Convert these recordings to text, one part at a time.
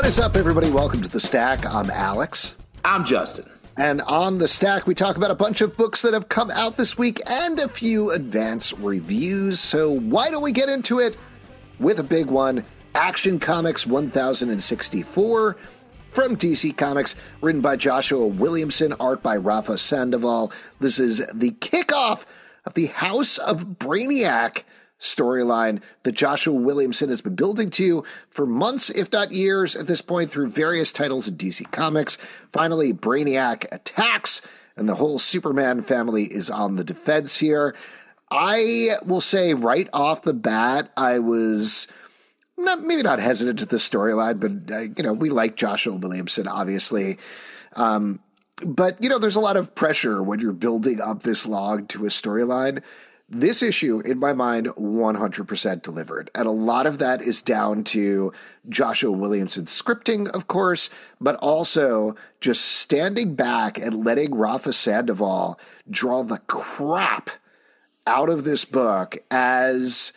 What is up, everybody? Welcome to The Stack. I'm Alex. I'm Justin. And on The Stack, we talk about a bunch of books that have come out this week and a few advance reviews. So why don't we get into it with a big one, Action Comics 1064 from DC Comics, written by Joshua Williamson, art by Rafa Sandoval. This is the kickoff of the House of Brainiac storyline that Joshua Williamson has been building to for months, if not years, at this point through various titles in DC Comics. Finally, Brainiac attacks, and the whole Superman family is on the defense here. I will say right off the bat, I was maybe not hesitant to this storyline, but, we like Joshua Williamson, obviously. But, there's a lot of pressure when you're building up this log to a storyline. This issue, in my mind, 100% delivered. And a lot of that is down to Joshua Williamson's scripting, of course, but also just standing back and letting Rafa Sandoval draw the crap out of this book as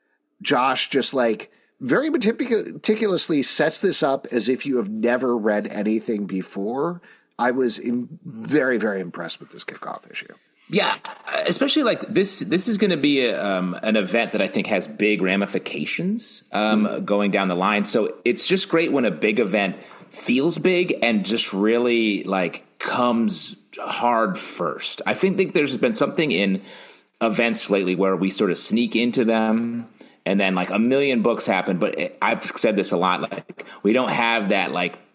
Josh just very meticulously sets this up as if you have never read anything before. I was very, very impressed with this kickoff issue. Yeah, especially this is going to be an event that I think has big ramifications going down the line. So it's just great when a big event feels big and just really comes hard first. I think there's been something in events lately where we sort of sneak into them and then a million books happen. But I've said this a lot, we don't have that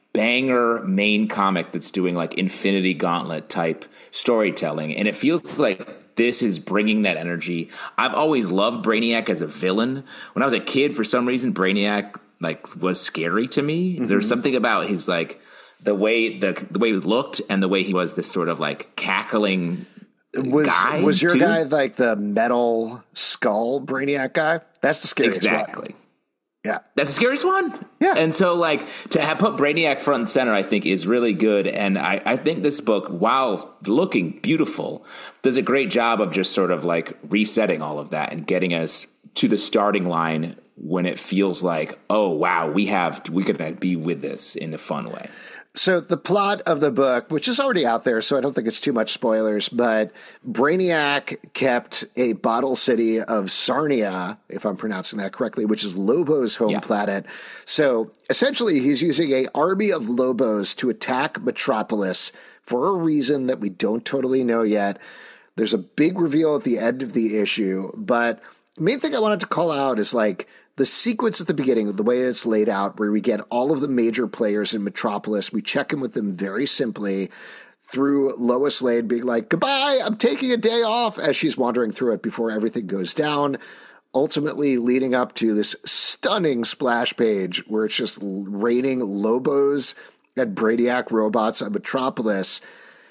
banger main comic that's doing Infinity Gauntlet type storytelling, and it feels like this is bringing that energy. I've always loved Brainiac as a villain. When I was a kid, for some reason, Brainiac was scary to me. Mm-hmm. There's something about his the way he looked and the way he was this sort of cackling guy. Was your guy the metal skull Brainiac guy? That's the scariest exactly. One. Yeah. That's the scariest one. Yeah. And so to have put Brainiac front and center, I think is really good. And I think this book, while looking beautiful, does a great job of just sort of resetting all of that and getting us to the starting line when it feels oh, wow, we could be with this in a fun way. So the plot of the book, which is already out there, so I don't think it's too much spoilers, but Brainiac kept a bottle city of Sarnia, if I'm pronouncing that correctly, which is Lobo's home planet. So essentially he's using an army of Lobos to attack Metropolis for a reason that we don't totally know yet. There's a big reveal at the end of the issue, but the main thing I wanted to call out is the sequence at the beginning, the way it's laid out, where we get all of the major players in Metropolis. We check in with them very simply through Lois Lane being goodbye, I'm taking a day off, as she's wandering through it before everything goes down, ultimately leading up to this stunning splash page where it's just raining Lobos and Brainiac robots on Metropolis.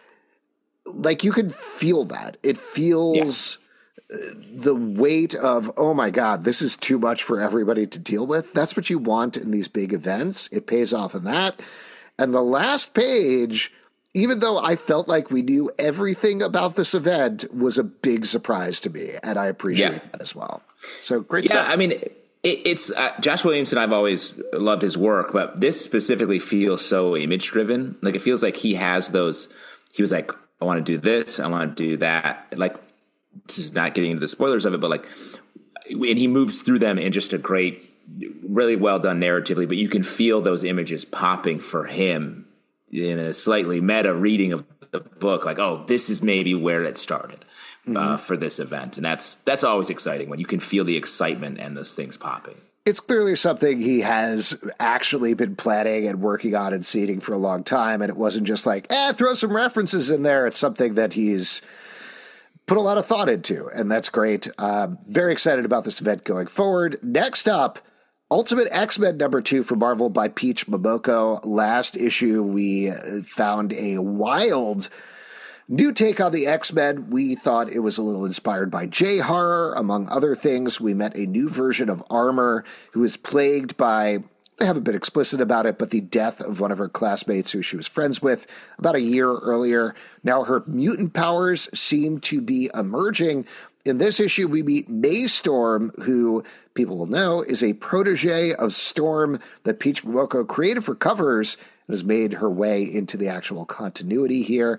You could feel that. It feels... Yeah. The weight of, oh my God, this is too much for everybody to deal with. That's what you want in these big events. It pays off in that. And the last page, even though I felt like we knew everything about this event, was a big surprise to me. And I appreciate that as well. So great stuff. Yeah, I mean, it's Josh Williamson, I've always loved his work, but this specifically feels so image driven. It feels like he has those, he was I want to do this, I want to do that. Just not getting into the spoilers of it, but and he moves through them in just a great, really well done narratively, but you can feel those images popping for him in a slightly meta reading of the book. Oh, this is maybe where it started for this event. And that's always exciting when you can feel the excitement and those things popping. It's clearly something he has actually been planning and working on and seeding for a long time. And it wasn't just throw some references in there. It's something that he's put a lot of thought into, and that's great. Very excited about this event going forward. Next up, Ultimate X-Men #2 from Marvel by Peach Momoko. Last issue, we found a wild new take on the X-Men. We thought it was a little inspired by J-horror, among other things. We met a new version of Armor who is plagued by They haven't been explicit about it, but the death of one of her classmates who she was friends with about a year earlier. Now her mutant powers seem to be emerging, In this issue, we meet May Storm, who people will know is a protege of Storm that Peach Momoko created for covers and has made her way into the actual continuity here.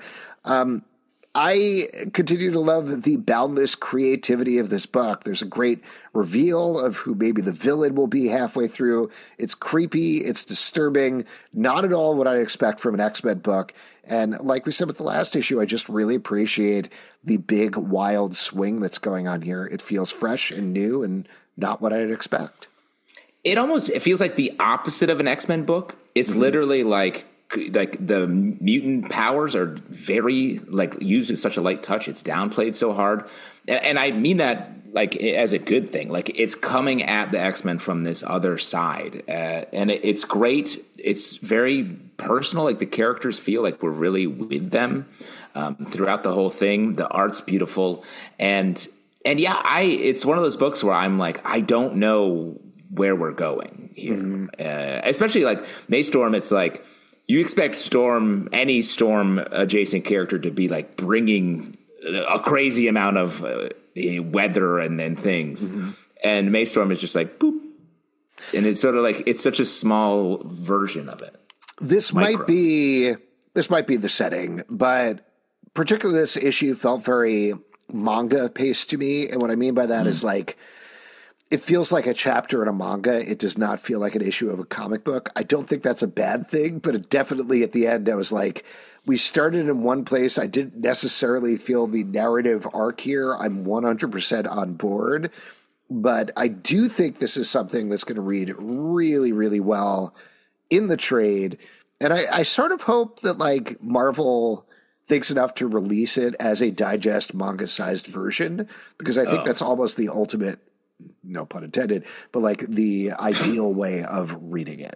I continue to love the boundless creativity of this book. There's a great reveal of who maybe the villain will be halfway through. It's creepy. It's disturbing. Not at all what I expect from an X-Men book. And like we said with the last issue, I just really appreciate the big, wild swing that's going on here. It feels fresh and new and not what I'd expect. It feels like the opposite of an X-Men book. It's literally like the mutant powers are very used in such a light touch. It's downplayed so hard. And I mean that as a good thing. It's coming at the X-Men from this other side. And it's great. It's very personal. The characters feel like we're really with them throughout the whole thing. The art's beautiful. And yeah, it's one of those books where I'm I don't know where we're going here. Especially May Storm, it's you expect any Storm adjacent character to be bringing a crazy amount of weather and then things. And May Storm is just boop. And it's sort of it's such a small version of it. This might be the setting, but particularly this issue felt very manga paced to me. And what I mean by that is it feels like a chapter in a manga. It does not feel like an issue of a comic book. I don't think that's a bad thing, but it definitely at the end, I was we started in one place. I didn't necessarily feel the narrative arc here. I'm 100% on board, but I do think this is something that's going to read really, really well in the trade. And I sort of hope that Marvel thinks enough to release it as a digest manga-sized version, because I think that's almost the ultimate, no pun intended, but the ideal way of reading it,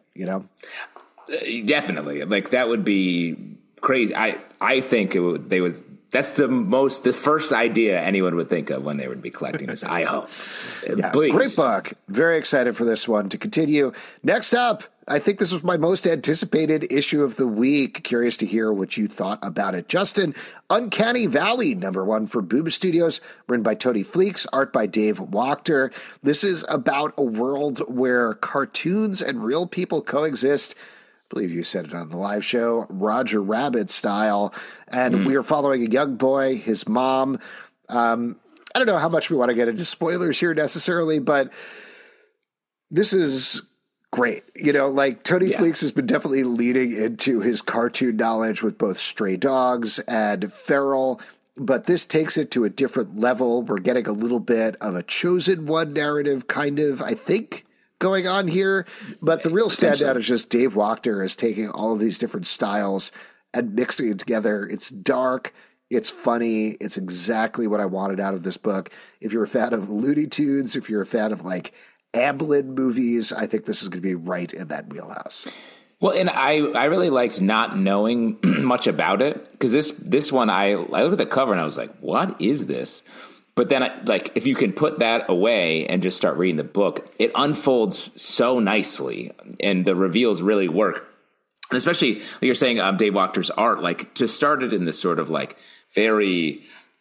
Definitely. That would be crazy. I think they would, that's the first idea anyone would think of when they would be collecting this. I hope. Yeah, great book. Very excited for this one to continue. Next up, I think this was my most anticipated issue of the week. Curious to hear what you thought about it. Justin, Uncanny Valley, #1 for Boom Studios, written by Tony Fleecs, art by Dave Wachter. This is about a world where cartoons and real people coexist. I believe you said it on the live show, Roger Rabbit style. And we are following a young boy, his mom. I don't know how much we want to get into spoilers here necessarily, but this is great. Tony Fleecs has been definitely leading into his cartoon knowledge with both Stray Dogs and Feral, but this takes it to a different level. We're getting a little bit of a Chosen One narrative, kind of, I think, going on here. But the real standout is just Dave Wachter is taking all of these different styles and mixing it together. It's dark. It's funny. It's exactly what I wanted out of this book. If you're a fan of Looney Tunes, if you're a fan of Amblin movies, I think this is going to be right in that wheelhouse. Well, and I really liked not knowing much about it, because this one, I looked at the cover and I was like, what is this? But then, if you can put that away and just start reading the book, it unfolds so nicely, and the reveals really work. And especially, you're saying, Dave Wachter's art, to start it in this sort of very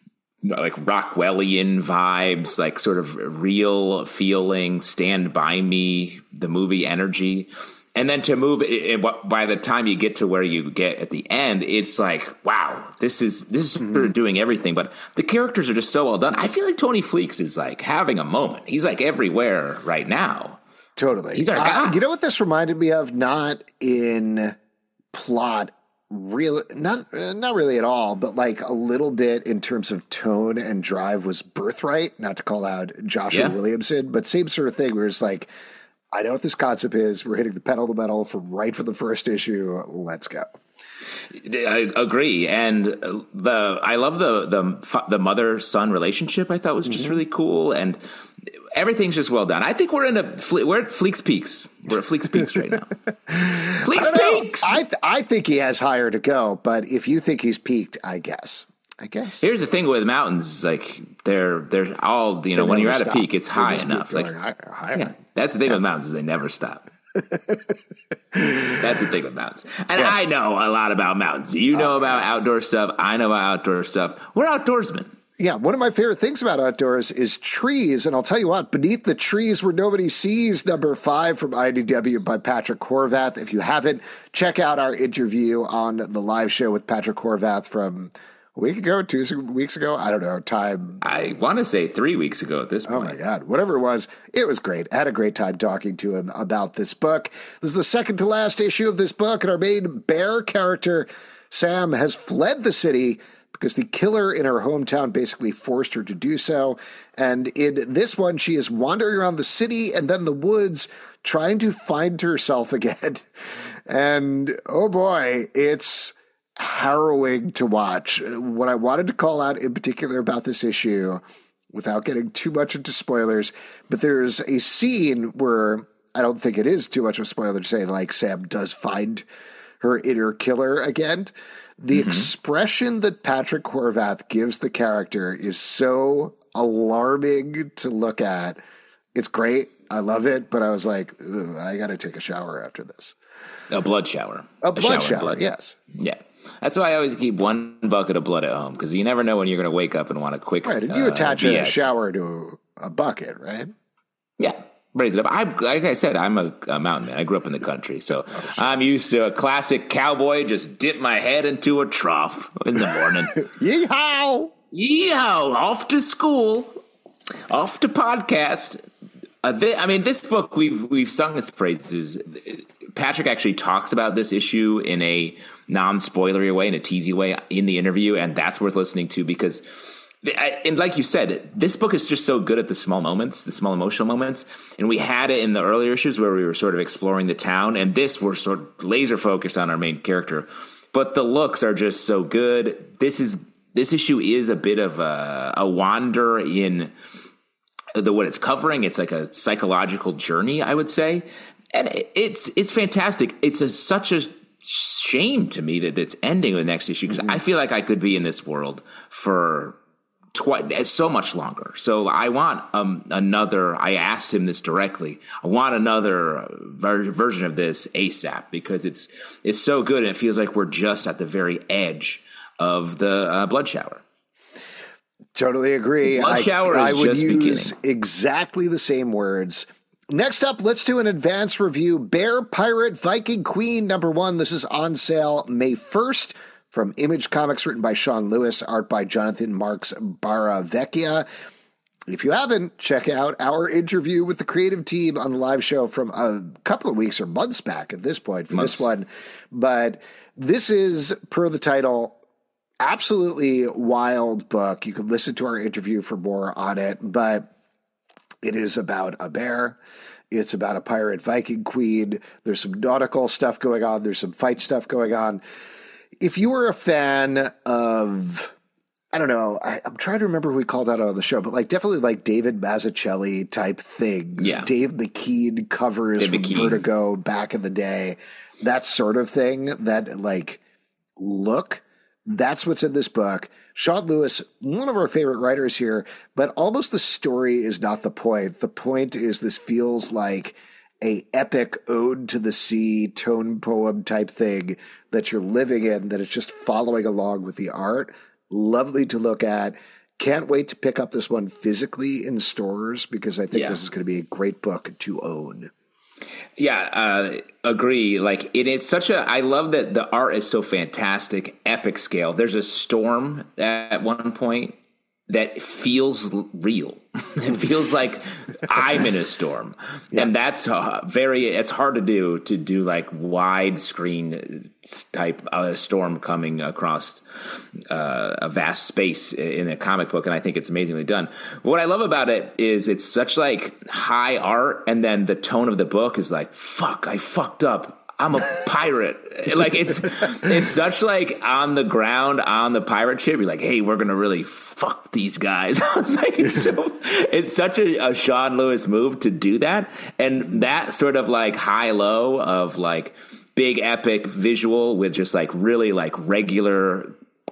Rockwellian vibes, sort of real feeling, Stand By Me, the movie energy. And then to move it, by the time you get to where you get at the end, it's wow, this is sort of doing everything. But the characters are just so well done. I feel like Tony Fleecs is having a moment. He's everywhere right now. Totally. He's our guy. You know what this reminded me of? Not in plot, really, not really at all, but a little bit in terms of tone and drive was Birthright. Not to call out Joshua Williamson, but same sort of thing where it's I know what this concept is. We're hitting the pedal to the metal from the first issue. Let's go. I agree, and I love the mother-son relationship. I thought was just really cool, and everything's just well done. I think we're at Fleecs Peaks. We're at Fleecs Peaks right now. Fleecs Peaks. I think he has higher to go, but if you think he's peaked, I guess. Here's the thing with mountains, they're all, when you're at a peak, it's high enough. Higher. Yeah, that's the thing with mountains, is they never stop. That's the thing with mountains. And I know a lot about mountains. You know about outdoor stuff. I know about outdoor stuff. We're outdoorsmen. Yeah, one of my favorite things about outdoors is trees. And I'll tell you what, Beneath the Trees Where Nobody Sees, #5 from IDW by Patrick Horvath. If you haven't, check out our interview on the live show with Patrick Horvath from a week ago, 2 weeks ago. I don't know, time. I want to say 3 weeks ago at this point. Oh, my God. Whatever it was great. I had a great time talking to him about this book. This is the second to last issue of this book, and our main bear character, Sam, has fled the city because the killer in her hometown basically forced her to do so. And in this one, she is wandering around the city and then the woods trying to find herself again. And oh boy, it's harrowing to watch. What I wanted to call out in particular about this issue, without getting too much into spoilers, but there's a scene where I don't think it is too much of a spoiler to say, like, Sam does find her inner killer again. The expression that Patrick Horvath gives the character is so alarming to look at. It's great. I love it. But I was like, I got to take a shower after this. A blood shower. A blood shower, yes. Yeah. That's why I always keep one bucket of blood at home, because you never know when you're going to wake up and want a quick Right, and you attach a shower to a bucket, right? Yeah. Raise it up. Like I said, I'm a mountain man. I grew up in the country, so I'm used to a classic cowboy. Just dip my head into a trough in the morning. Yeehaw! Yeehaw! Off to school, off to podcast. This book we've sung its praises. Patrick actually talks about this issue in a non-spoilery way, in a teasy way, in the interview, and that's worth listening to because. And like you said, this book is just so good at the small moments, the small emotional moments. And we had it in the earlier issues where we were sort of exploring the town. And this, we're sort of laser focused on our main character. But the looks are just so good. This issue is a bit of a wander in what it's covering. It's like a psychological journey, I would say. And it's fantastic. It's such a shame to me that it's ending with the next issue because I feel like I could be in this world for so much longer. So I want another. I asked him this directly. I want another version of this ASAP because it's so good and it feels like we're just at the very edge of the blood shower. Totally agree. Blood shower is I would just use beginning. Exactly the same words. Next up, let's do an advance review. Bear Pirate Viking Queen #1. This is on sale May 1st. From Image Comics, written by Sean Lewis, art by Jonathan Marks Baravecchia. If you haven't, check out our interview with the creative team on the live show from a couple of weeks or months back at this point for this one. But this is, per the title, absolutely wild book. You can listen to our interview for more on it, but it is about a bear. It's about a pirate Viking queen. There's some nautical stuff going on. There's some fight stuff going on. If you were a fan of, I don't know, I'm trying to remember who we called out on the show, but like definitely like David Mazzucchelli type things. Yeah. Dave McKean covers from Vertigo back in the day. That sort of thing, that like look, that's what's in this book. Sean Lewis, one of our favorite writers here, but almost the story is not the point. The point is this feels like a epic ode to the sea tone poem type thing that you're living in, that it's just following along with the art. Lovely to look at. Can't wait to pick up this one physically in stores because I think this is going to be a great book to own. Yeah, agree. Like it's such a, I love that the art is so fantastic, epic scale. There's a storm at one point that feels real. It feels like I'm in a storm. Yeah. And that's it's hard to do like widescreen type storm coming across a vast space in a comic book. And I think it's amazingly done. What I love about it is it's such like high art. And then the tone of the book is like, fuck, I fucked up. I'm a pirate. Like it's such like on the ground on the pirate ship. You're like, hey, we're gonna really fuck these guys. I was like, it's such a Sean Lewis move to do that, and that sort of like high low of like big epic visual with just like really like regular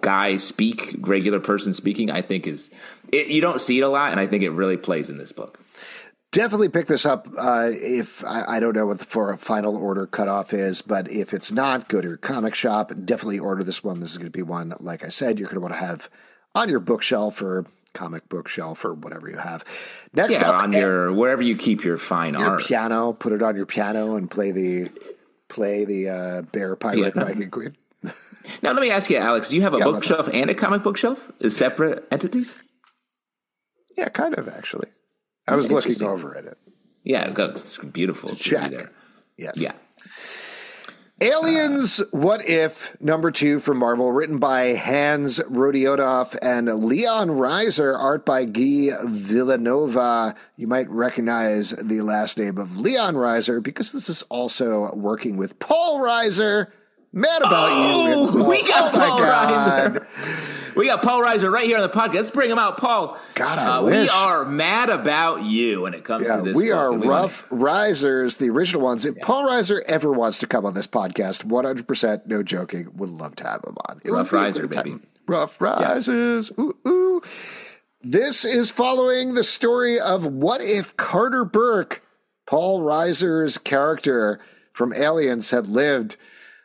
person speaking. I think you don't see it a lot, and I think it really plays in this book. Definitely pick this up if I don't know what the final order cutoff is, but if it's not, go to your comic shop. Definitely order this one. This is going to be one, like I said, you're going to want to have on your bookshelf or comic book shelf or whatever you have. Next up, on your wherever you keep your fine art. Piano. Put it on your piano and play the Bear Pirate Viking Queen. Now, let me ask you, Alex, do you have a bookshelf and a comic bookshelf as separate entities? Yeah, kind of, actually. I was looking over at it. Yeah, it's beautiful. To check. There. Yes. Yeah. Aliens, What If, #2 from Marvel, written by Hans Rodiodoff and Leon Reiser, art by Guy Villanova. You might recognize the last name of Leon Reiser because this is also working with Paul Reiser. Mad About You. Himself. We got Paul Reiser. We got Paul Reiser right here on the podcast. Let's bring him out, Paul. God, I wish. We are mad about you when it comes to this. We are Rough Risers, the original ones. If Paul Reiser ever wants to come on this podcast, 100%, no joking, would love to have him on. Rough Riser, baby. Rough Risers. Yeah. Ooh, ooh. This is following the story of what if Carter Burke, Paul Reiser's character from Aliens, had lived.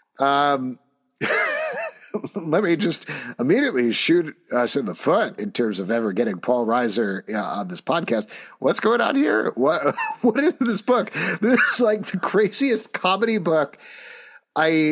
Let me just immediately shoot us in the foot in terms of ever getting Paul Reiser on this podcast. What's going on here? What is this book? This is like the craziest comedy book. I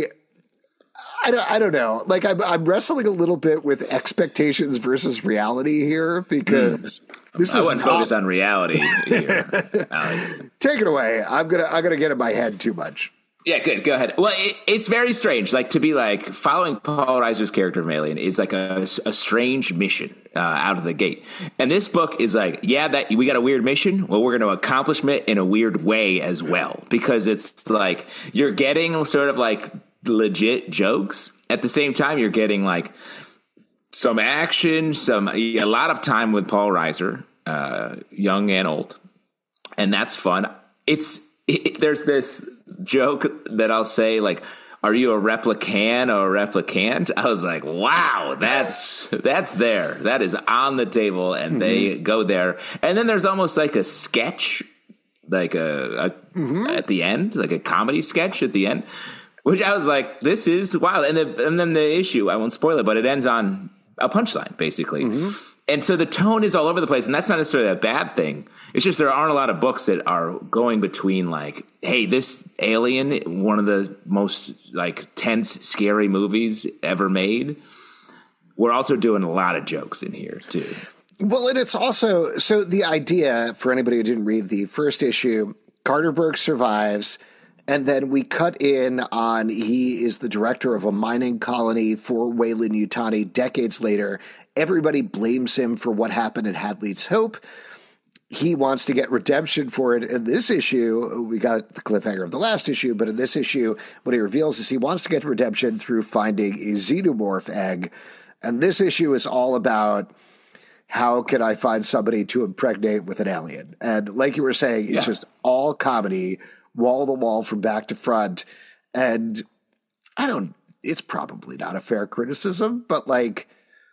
don't know. Like I'm wrestling a little bit with expectations versus reality here because this is. I wouldn't focus on reality here, Alex. Take it away. I'm gonna get in my head too much. Yeah, good. Go ahead. Well, it's very strange. Like to be like following Paul Reiser's character from Alien is like a strange mission out of the gate. And this book is like, that we got a weird mission. Well, we're going to accomplish it in a weird way as well, because it's like you're getting sort of like legit jokes at the same time. You're getting like some action, a lot of time with Paul Reiser, young and old, and that's fun. There's this joke that I'll say, like, are you a replicant or a replicant? I was like, wow, that's there. That is on the table, and they go there. And then there's almost like a sketch, like at the end, like a comedy sketch at the end, which I was like, this is wild. And then the issue, I won't spoil it, but it ends on a punchline, basically. And so the tone is all over the place, and that's not necessarily a bad thing. It's just there aren't a lot of books that are going between like, hey, this Alien, one of the most like tense, scary movies ever made. We're also doing a lot of jokes in here too. Well, and it's also, so the idea for anybody who didn't read the first issue, Carter Burke survives, and then we cut in on he is the director of a mining colony for Weyland-Yutani decades later. Everybody blames him for what happened at Hadley's Hope. He wants to get redemption for it. In this issue, we got the cliffhanger of the last issue, but in this issue, what he reveals is he wants to get redemption through finding a xenomorph egg. And this issue is all about how can I find somebody to impregnate with an alien? And like you were saying, it's just all comedy, wall to wall from back to front. And it's probably not a fair criticism, but like,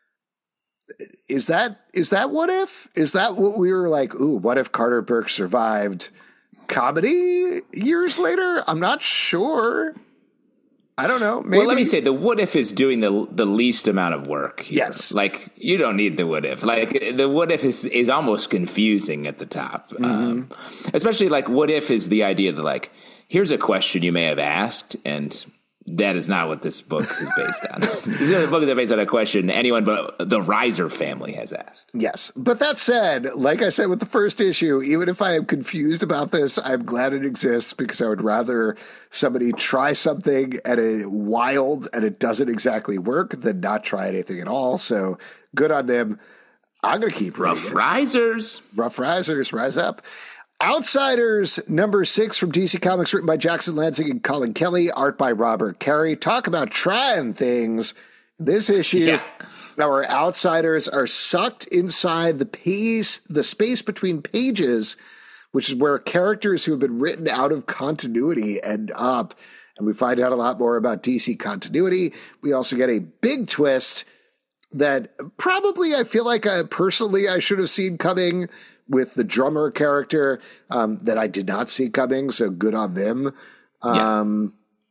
is that what if? Is that what we were like, ooh, what if Carter Burke survived comedy years later? I'm not sure. I don't know. Maybe. Well, let me say the what if is doing the least amount of work here. Yes. Like, you don't need the what if. Like, the what if is almost confusing at the top. Especially, like, what if is the idea that, like, here's a question you may have asked, and that is not what this book is based on. This book is based on a question anyone but the Reiser family has asked. Yes. But that said, like I said with the first issue, even if I am confused about this, I'm glad it exists because I would rather somebody try something and it doesn't exactly work than not try anything at all. So good on them. I'm going to keep reading Rough Risers. Rough Risers, rise up. Outsiders, #6 from DC Comics, written by Jackson Lansing and Colin Kelly, art by Robert Carey. Talk about trying things. This issue, our outsiders are sucked inside the space between pages, which is where characters who have been written out of continuity end up. And we find out a lot more about DC continuity. We also get a big twist that probably I feel like personally I should have seen coming, with the drummer character that I did not see coming, so good on them.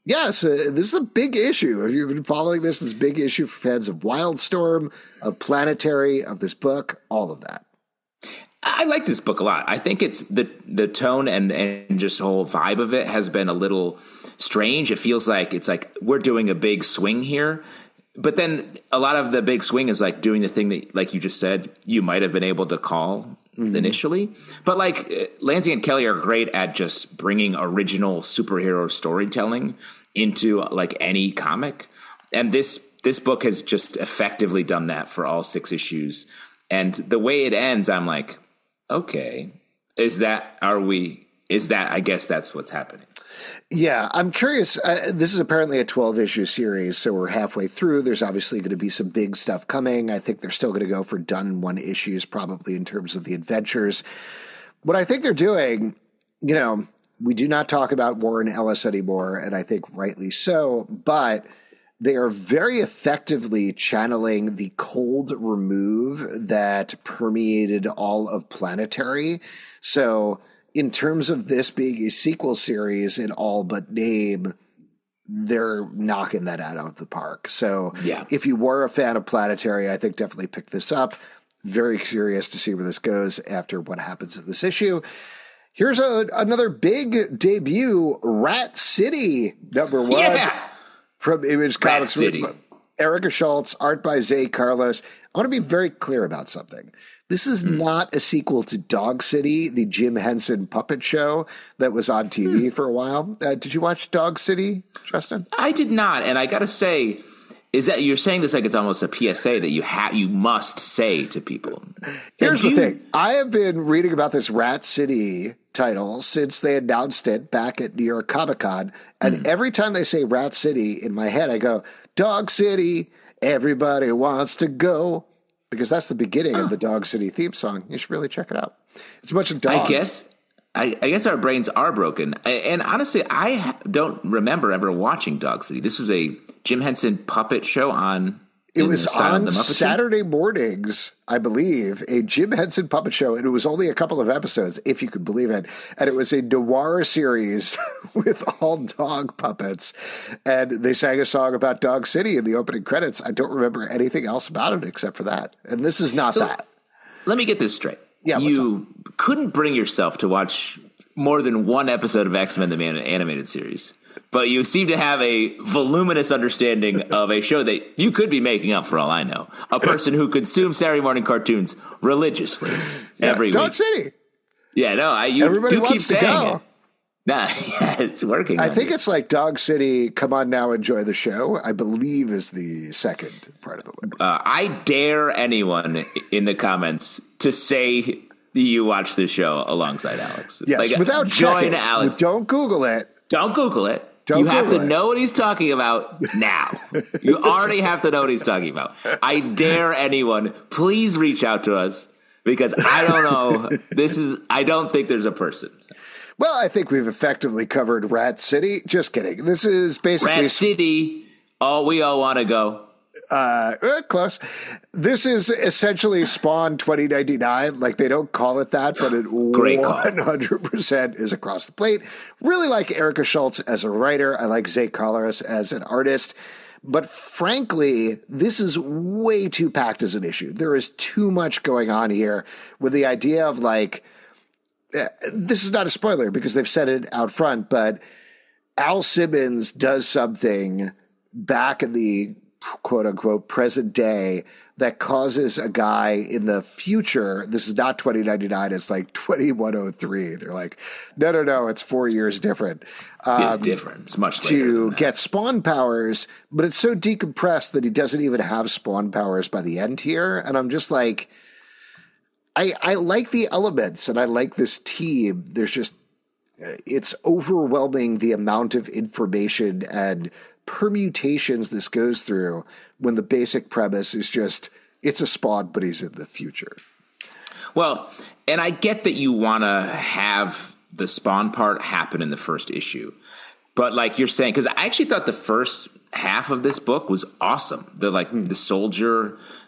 Yes, this is a big issue. Have you been following this big issue for fans of Wildstorm, of Planetary, of this book, all of that? I like this book a lot. I think it's the tone and just the whole vibe of it has been a little strange. It feels like it's like we're doing a big swing here. But then a lot of the big swing is like doing the thing that, like you just said, you might have been able to call initially. But like Lanzing and Kelly are great at just bringing original superhero storytelling into like any comic. And this book has just effectively done that for all 6 issues. And the way it ends, I'm like, okay, I guess that's what's happening. Yeah, I'm curious. This is apparently a 12-issue series, so we're halfway through. There's obviously going to be some big stuff coming. I think they're still going to go for done-one issues probably in terms of the adventures. What I think they're doing, we do not talk about Warren Ellis anymore, and I think rightly so, but they are very effectively channeling the cold remove that permeated all of Planetary. So in terms of this being a sequel series in all but name, they're knocking that out of the park. So if you were a fan of Planetary, I think definitely pick this up. Very curious to see where this goes after what happens in this issue. Here's another big debut, Rat City, #1. Yeah. From Image Comics. City. Erica Schultz, art by Zay Carlos. I want to be very clear about something. This is not a sequel to Dog City, the Jim Henson puppet show that was on TV for a while. Did you watch Dog City, Justin? I did not. And I got to say, is that you're saying this like it's almost a PSA that you must say to people. Here's the thing. I have been reading about this Rat City title since they announced it back at New York Comic Con. And every time they say Rat City, in my head, I go, Dog City, everybody wants to go. Because that's the beginning of the Dog City theme song. You should really check it out. It's a bunch of dogs. I guess our brains are broken. And honestly, I don't remember ever watching Dog City. This was a Jim Henson puppet show on... It was on Saturday mornings, I believe, a Jim Henson puppet show, and it was only a couple of episodes, if you could believe it. And it was a noir series with all dog puppets. And they sang a song about Dog City in the opening credits. I don't remember anything else about it except for that. And this is not that. Let me get this straight. Yeah, you couldn't bring yourself to watch more than one episode of X-Men the animated series. But you seem to have a voluminous understanding of a show that you could be making up, for all I know. A person who consumes Saturday morning cartoons religiously every week. Dog City. Yeah, no, Everybody do keep wants to saying go. it. Nah, yeah, it's working. I think it's like Dog City, come on now, enjoy the show, I believe is the second part of the word. I dare anyone in the comments to say you watch this show alongside Alex. Yes, without join checking. Alex. Don't Google it. Don't Google it. You have to know what he's talking about now. You already have to know what he's talking about. I dare anyone, please reach out to us because I don't know. I don't think there's a person. Well, I think we've effectively covered Rat City. Just kidding. This is basically... Rat City, we all want to go. Close. This is essentially Spawn 2099. Like, they don't call it that, but it 100% is across the plate. Really like Erica Schultz as a writer. I like Zay Carlos as an artist. But frankly, this is way too packed as an issue. There is too much going on here with the idea of, like... this is not a spoiler because they've said it out front, but Al Simmons does something back in the quote-unquote present day that causes a guy in the future, this is not 2099, it's like 2103. They're like, no, it's 4 years different. It's different. It's much later to get Spawn powers, but it's so decompressed that he doesn't even have Spawn powers by the end here. And I'm just like, I like the elements and I like this team. There's just, it's overwhelming the amount of information and permutations this goes through when the basic premise is just, it's a Spawn, but he's in the future. Well, and I get that you want to have the Spawn part happen in the first issue. But like you're saying, because I actually thought the first half of this book was awesome. The soldier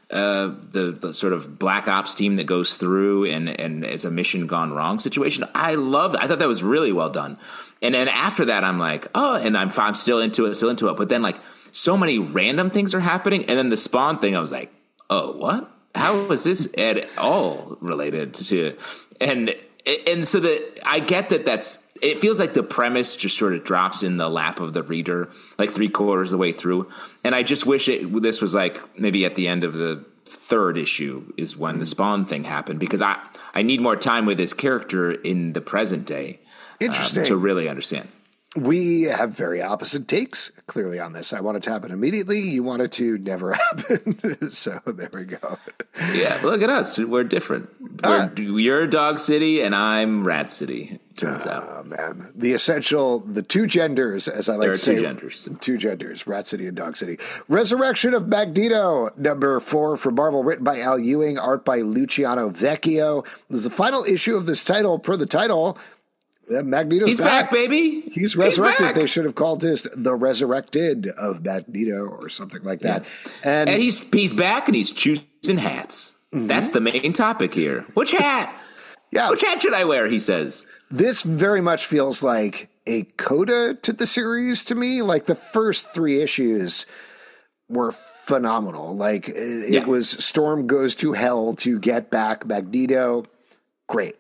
the sort of black ops team that goes through and it's a mission gone wrong situation. I thought that was really well done. And then after that, I'm like, oh, and I'm still into it. But then like so many random things are happening. And then the Spawn thing, I was like, oh, what? How is this at all related to? And so I get it feels like the premise just sort of drops in the lap of the reader, like 3/4 of the way through. And I just wish this was like maybe at the end of the third issue is when the Spawn thing happened, because I need more time with this character in the present day to really understand. We have very opposite takes, clearly, on this. I want it to happen immediately. You want it to never happen. So there we go. Yeah, look at us. We're different. You're Dog City, and I'm Rat City, turns out. Oh, man. The two genders, as I like to say. There are two genders. Two genders, Rat City and Dog City. Resurrection of Magneto, number 4 from Marvel, written by Al Ewing, art by Luciano Vecchio. This is the final issue of this title, per the title. Magneto's He's back, baby. He's resurrected. They should have called this The Resurrected of Magneto or something like that. Yeah. And he's back and he's choosing hats. Mm-hmm. That's the main topic here. Which hat? Yeah. Which hat should I wear, he says. This very much feels like a coda to the series to me. Like the first 3 issues were phenomenal. Like it was Storm goes to hell to get back Magneto. Great.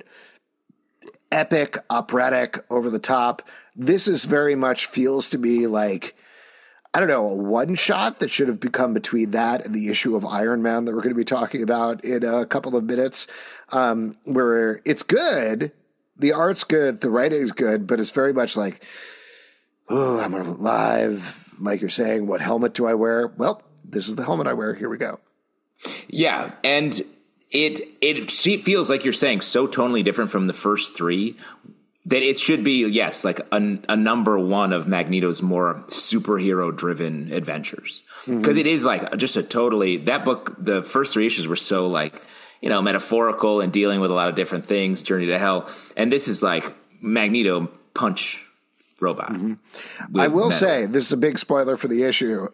Epic, operatic, over the top. This is very much feels to me like, I don't know, a one-shot that should have become between that and the issue of Iron Man that we're going to be talking about in a couple of minutes, where it's good, the art's good, the writing's good, but it's very much like, oh, I'm alive, like you're saying, what helmet do I wear? Well, this is the helmet I wear, here we go. Yeah, and It feels like you're saying so tonally different from the first 3 that it should be, yes, like a number 1 of Magneto's more superhero driven adventures. Because it is like just that book, the first 3 issues were so like, metaphorical and dealing with a lot of different things, Journey to Hell. And this is like Magneto punch robot. I will say, this is a big spoiler for the issue.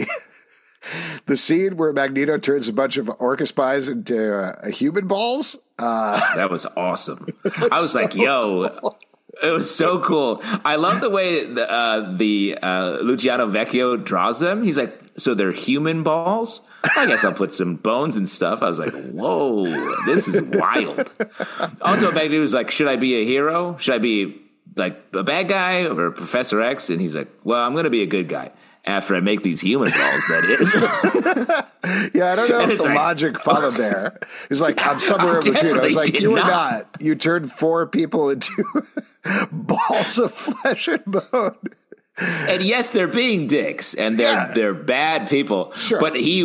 The scene where Magneto turns a bunch of Orca spies into human balls. That was awesome. I was like, yo, it was so cool. I love the way the Luciano Vecchio draws them. He's like, so they're human balls? I guess I'll put some bones and stuff. I was like, whoa, this is wild. Also, Magneto was like, should I be a hero? Should I be like a bad guy or Professor X? And he's like, well, I'm going to be a good guy. After I make these human balls, that is. Yeah, I don't know if the logic followed there. It's like, I'm somewhere in between. I was like, you were not. You turned 4 people into balls of flesh and bone. And yes, they're being dicks and they're bad people. Sure. But he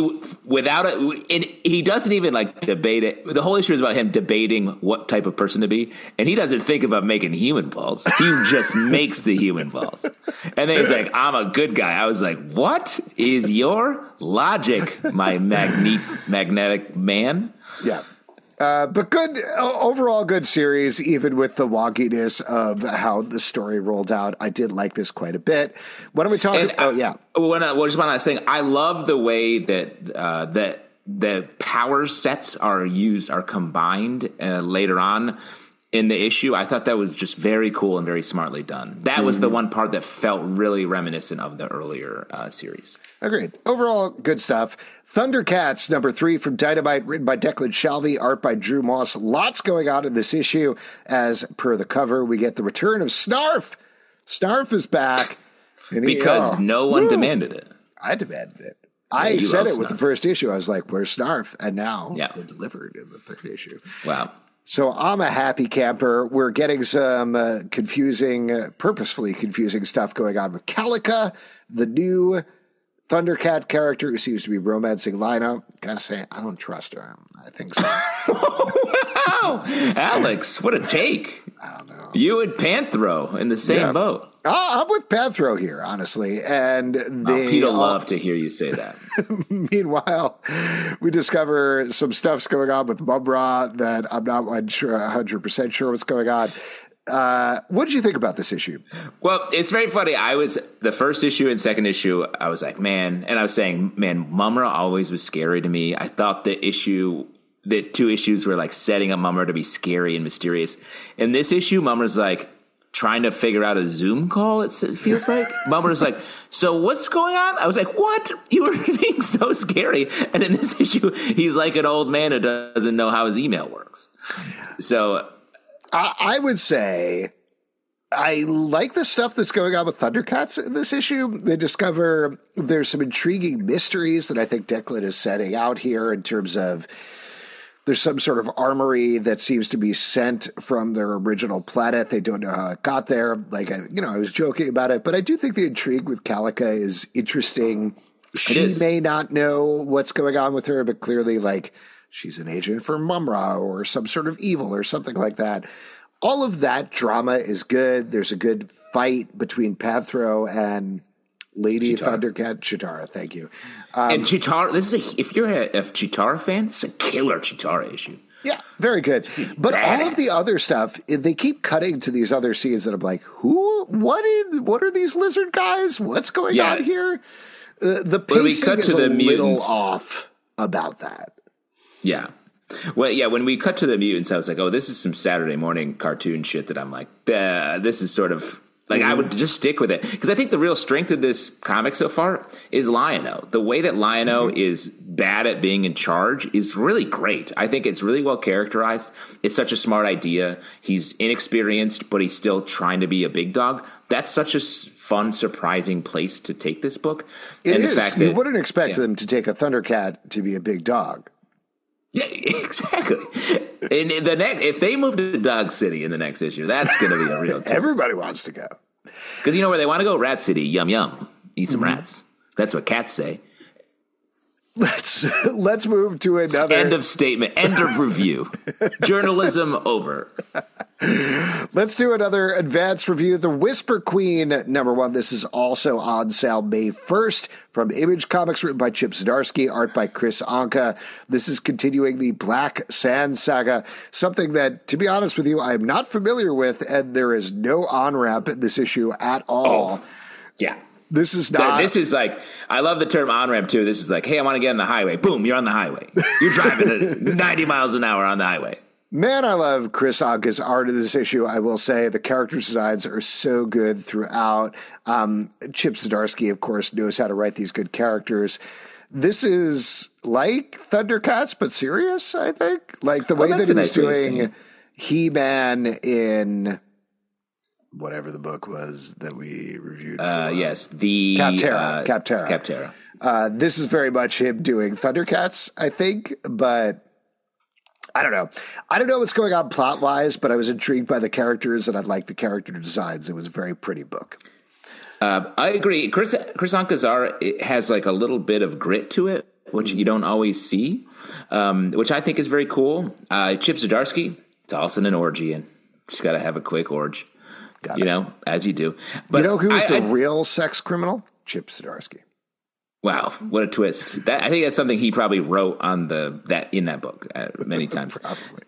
doesn't even like debate it. The whole issue is about him debating what type of person to be, and he doesn't think about making human balls. He just makes the human balls. And then he's like, I'm a good guy. I was like, what is your logic, my magnetic man? Yeah. But good, overall good series, even with the wonkiness of how the story rolled out. I did like this quite a bit. Why don't we talk? Just one last thing. I love the way that the power sets are combined later on in the issue. I thought that was just very cool and very smartly done. That was the one part that felt really reminiscent of the earlier series. Agreed. Overall, good stuff. Thundercats, number 3 from Dynamite, written by Declan Shalvey, art by Drew Moss. Lots going on in this issue. As per the cover, we get the return of Snarf. Snarf is back. Because no one demanded it. I demanded it. I said it with the first issue. I was like, where's Snarf? And now they delivered in the third issue. Wow. So I'm a happy camper. We're getting some purposefully confusing stuff going on with Calica, the new Thundercat character who seems to be romancing Lina. Gotta say, I don't trust her. I think so. Wow. Alex, what a take. I don't know. You and Panthro in the same boat. I'm with Panthro here, honestly. And Pete'll love to hear you say that. Meanwhile, we discover some stuff's going on with Mumm-Ra that I'm not 100% sure what's going on. What did you think about this issue? Well, it's very funny. The first issue and second issue, I was like, man, and I was saying, man, Mumra always was scary to me. I thought the two issues were like setting up Mumra to be scary and mysterious. In this issue, Mumra's like trying to figure out a Zoom call, it feels like. Mumra's like, so what's going on? I was like, what? You were being so scary. And in this issue, he's like an old man who doesn't know how his email works. So I would say I like the stuff that's going on with Thundercats in this issue. They discover there's some intriguing mysteries that I think Declan is setting out here in terms of there's some sort of armory that seems to be sent from their original planet. They don't know how it got there. Like, I was joking about it, but I do think the intrigue with Calica is interesting. She may not know what's going on with her, but clearly, like, she's an agent for Mumra or some sort of evil or something like that. All of that drama is good. There's a good fight between Panthro and Lady Thundercat. Chitara, thank you. And Chitara, if you're a Chitara fan, it's a killer Chitara issue. Yeah, very good. But badass. All of the other stuff, they keep cutting to these other scenes that I'm like, what are these lizard guys? What's going on here? The pacing is a little off about that. Yeah. Well, yeah, when we cut to the mutants, I was like, oh, this is some Saturday morning cartoon shit that I'm like, this is sort of like, I would just stick with it. Because I think the real strength of this comic so far is Lion-O. The way that Lion-O is bad at being in charge is really great. I think it's really well characterized. It's such a smart idea. He's inexperienced, but he's still trying to be a big dog. That's such a fun, surprising place to take this book. It is. The fact that, you wouldn't expect them to take a Thundercat to be a big dog. Yeah, exactly. And if they move to Dog City in the next issue, that's going to be a real tip. Everybody wants to go. Because you know where they want to go? Rat City. Yum, yum. Eat some rats. That's what cats say. Let's move to another. End of statement. End of review. Journalism over. Let's do another advanced review. The Whisper Queen, #1. This is also on sale May 1st from Image Comics, written by Chip Zdarsky, art by Chris Anka. This is continuing the Black Sand saga, something that, to be honest with you, I am not familiar with, and there is no on-ramp in this issue at all. Oh, yeah. This is not. This is like, I love the term on-ramp too. This is like, hey, I want to get on the highway. Boom, you're on the highway. You're driving at 90 miles an hour on the highway. Man, I love Chris Anka's art in this issue. I will say the character designs are so good throughout. Chip Zdarsky, of course, knows how to write these good characters. This is like Thundercats, but serious, I think. Like the way that he was doing He-Man in whatever the book was that we reviewed. Yes, the Capterra. This is very much him doing Thundercats, I think, but I don't know. I don't know what's going on plot-wise, but I was intrigued by the characters, and I liked the character designs. It was a very pretty book. I agree. Chris Anka's art has like a little bit of grit to it, which you don't always see, which I think is very cool. Chip Zdarsky, tossing an orgy in. Just got to have a quick orgy. As you do. But you know who's the real sex criminal? Chip Zdarsky. Wow, what a twist! I think that's something he probably wrote on in that book many times. Probably.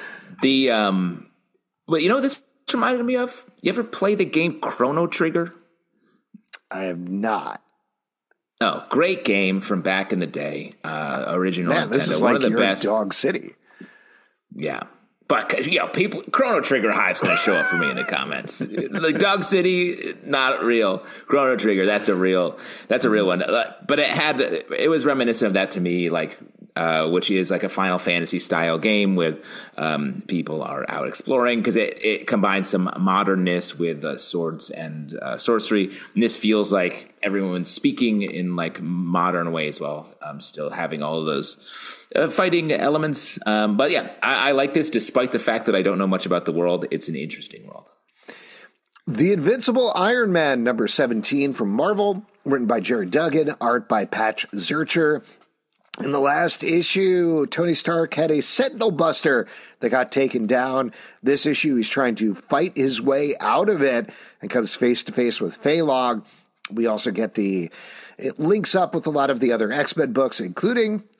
But you know what this reminded me of? You ever play the game Chrono Trigger? I have not. Oh, great game from back in the day. Original Man, Nintendo. This is one like of the best. Dog City. Yeah. But, people, Chrono Trigger Hive's going to show up for me in the comments. Like Dog City, not real. Chrono Trigger, that's a real one. But it was reminiscent of that to me, like, which is like a Final Fantasy style game with people are out exploring because it combines some modernness with swords and sorcery. And this feels like everyone's speaking in like modern ways while still having all of those fighting elements. But yeah, I like this despite the fact that I don't know much about the world. It's an interesting world. The Invincible Iron Man, #17 from Marvel, written by Jared Duggan, art by Patch Zurcher. In the last issue, Tony Stark had a Sentinel Buster that got taken down. This issue, he's trying to fight his way out of it and comes face to face with Phaelog. We also get it links up with a lot of the other X-Men books, including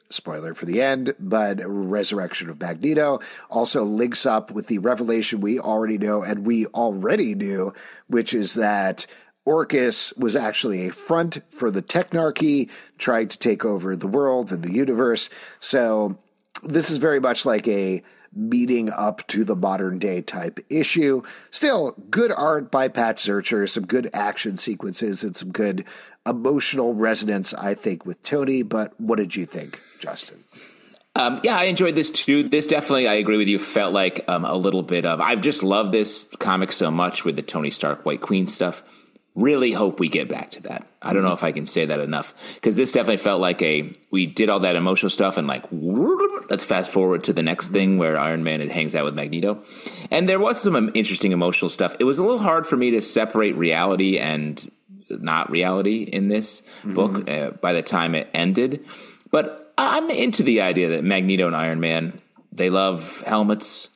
spoiler for the end, but resurrection of Magneto also links up with the revelation we already know and we already knew, which is that Orchis was actually a front for the Technarchy, trying to take over the world and the universe. So this is very much like a meeting up to the modern day type issue. Still, good art by Patch Zurcher, some good action sequences, and some good emotional resonance, I think, with Tony. But what did you think, Justin? Yeah, I enjoyed this too. This definitely, I agree with you, felt like a little bit of, I've just loved this comic so much with the Tony Stark White Queen stuff. Really hope we get back to that. I don't know if I can say that enough, because this definitely felt like we did all that emotional stuff and like, let's fast forward to the next thing where Iron Man hangs out with Magneto. And there was some interesting emotional stuff. It was a little hard for me to separate reality and not reality in this book by the time it ended. But I'm into the idea that Magneto and Iron Man, they love helmets.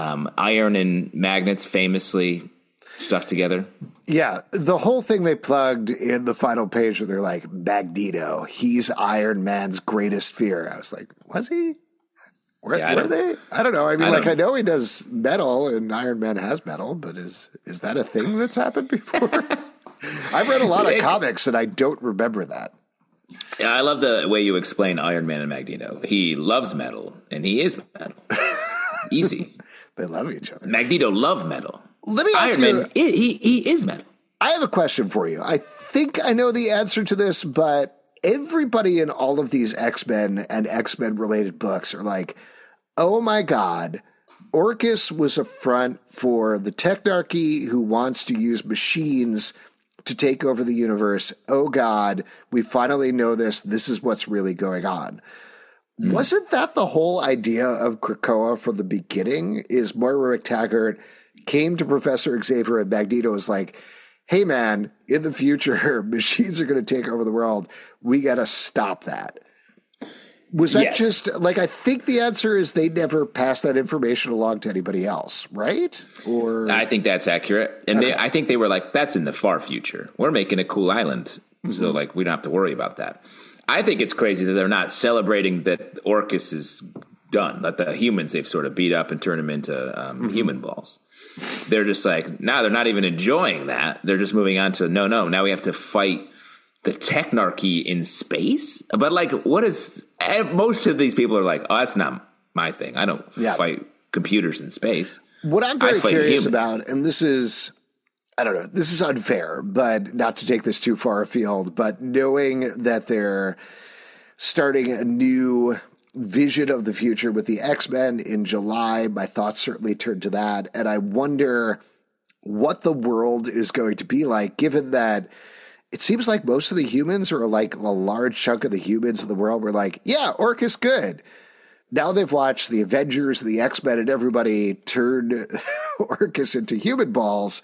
Iron and magnets famously stuck together. Yeah, the whole thing they plugged in the final page where they're like, Magneto, he's Iron Man's greatest fear. I was like, was he? Were they? I don't know. I mean, I know he does metal and Iron Man has metal, but is that a thing that's happened before? I've read a lot of comics and I don't remember that. Yeah, I love the way you explain Iron Man and Magneto. He loves metal and he is metal. Easy. They love each other. Magneto loves metal. Let me ask Iron Man, he is metal. I have a question for you. I think I know the answer to this, but everybody in all of these X-Men and X-Men related books are like, oh my God, Orchis was a front for the Technarchy who wants to use machines to take over the universe. Oh God, we finally know this. This is what's really going on. Wasn't that the whole idea of Krakoa from the beginning? Is Moira McTaggart came to Professor Xavier and Magneto was like, hey man, in the future, machines are going to take over the world. We got to stop that. Was that just like, I think the answer is they never passed that information along to anybody else, right? Or I think that's accurate. And I think they were like, that's in the far future. We're making a cool island. So like, we don't have to worry about that. I think it's crazy that they're not celebrating that Orchis is done, that the humans they've sort of beat up and turned them into human balls. They're just like, now they're not even enjoying that. They're just moving on to, no, now we have to fight the Technarchy in space. But like, what is, most of these people are like, oh, that's not my thing. I don't fight computers in space. What I'm very curious about, and this is, I don't know, this is unfair, but not to take this too far afield, but knowing that they're starting a new vision of the future with the X-Men in July, my thoughts certainly turned to that. And I wonder what the world is going to be like, given that it seems like most of the humans, or like a large chunk of the humans in the world, were like, yeah, Orchis good. Now they've watched the Avengers, the X-Men, and everybody turn Orchis into human balls.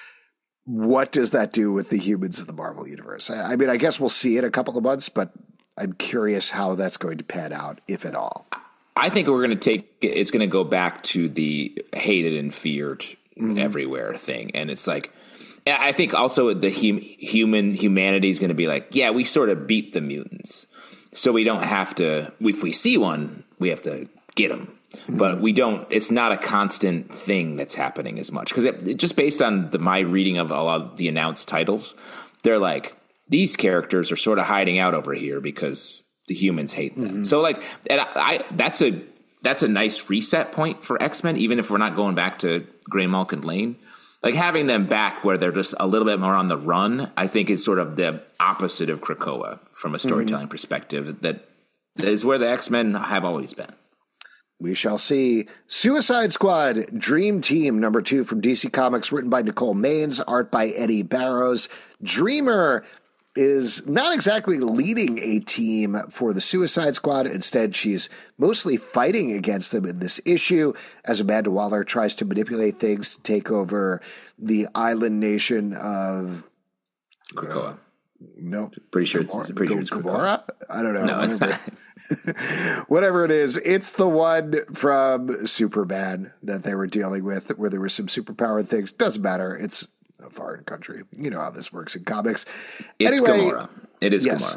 What does that do with the humans of the Marvel Universe? I mean, I guess we'll see in a couple of months, but I'm curious how that's going to pan out, if at all. I think it's going to go back to the hated and feared everywhere thing. And it's like, I think also the humanity is going to be like, yeah, we sort of beat the mutants. So we don't have to, if we see one, we have to get them. But we don't, it's not a constant thing that's happening as much. Because just based on my reading of a lot of the announced titles, they're like, these characters are sort of hiding out over here because the humans hate them. So like, and that's a nice reset point for X-Men, even if we're not going back to Grey Malkin Lane. Like having them back where they're just a little bit more on the run, I think is sort of the opposite of Krakoa from a storytelling perspective. That is where the X-Men have always been. We shall see. Suicide Squad Dream Team #2 from DC Comics, written by Nicole Maines, art by Eddie Barrows. Dreamer is not exactly leading a team for the Suicide Squad. Instead, she's mostly fighting against them in this issue as Amanda Waller tries to manipulate things to take over the island nation of Krakoa. No, pretty sure it's Gamora. I don't know. No, it's not. Whatever it is, it's the one from Superman that they were dealing with, where there were some superpowered things. Doesn't matter. It's a foreign country. You know how this works in comics. It's anyway, Gamora. It is Yes. Gamora.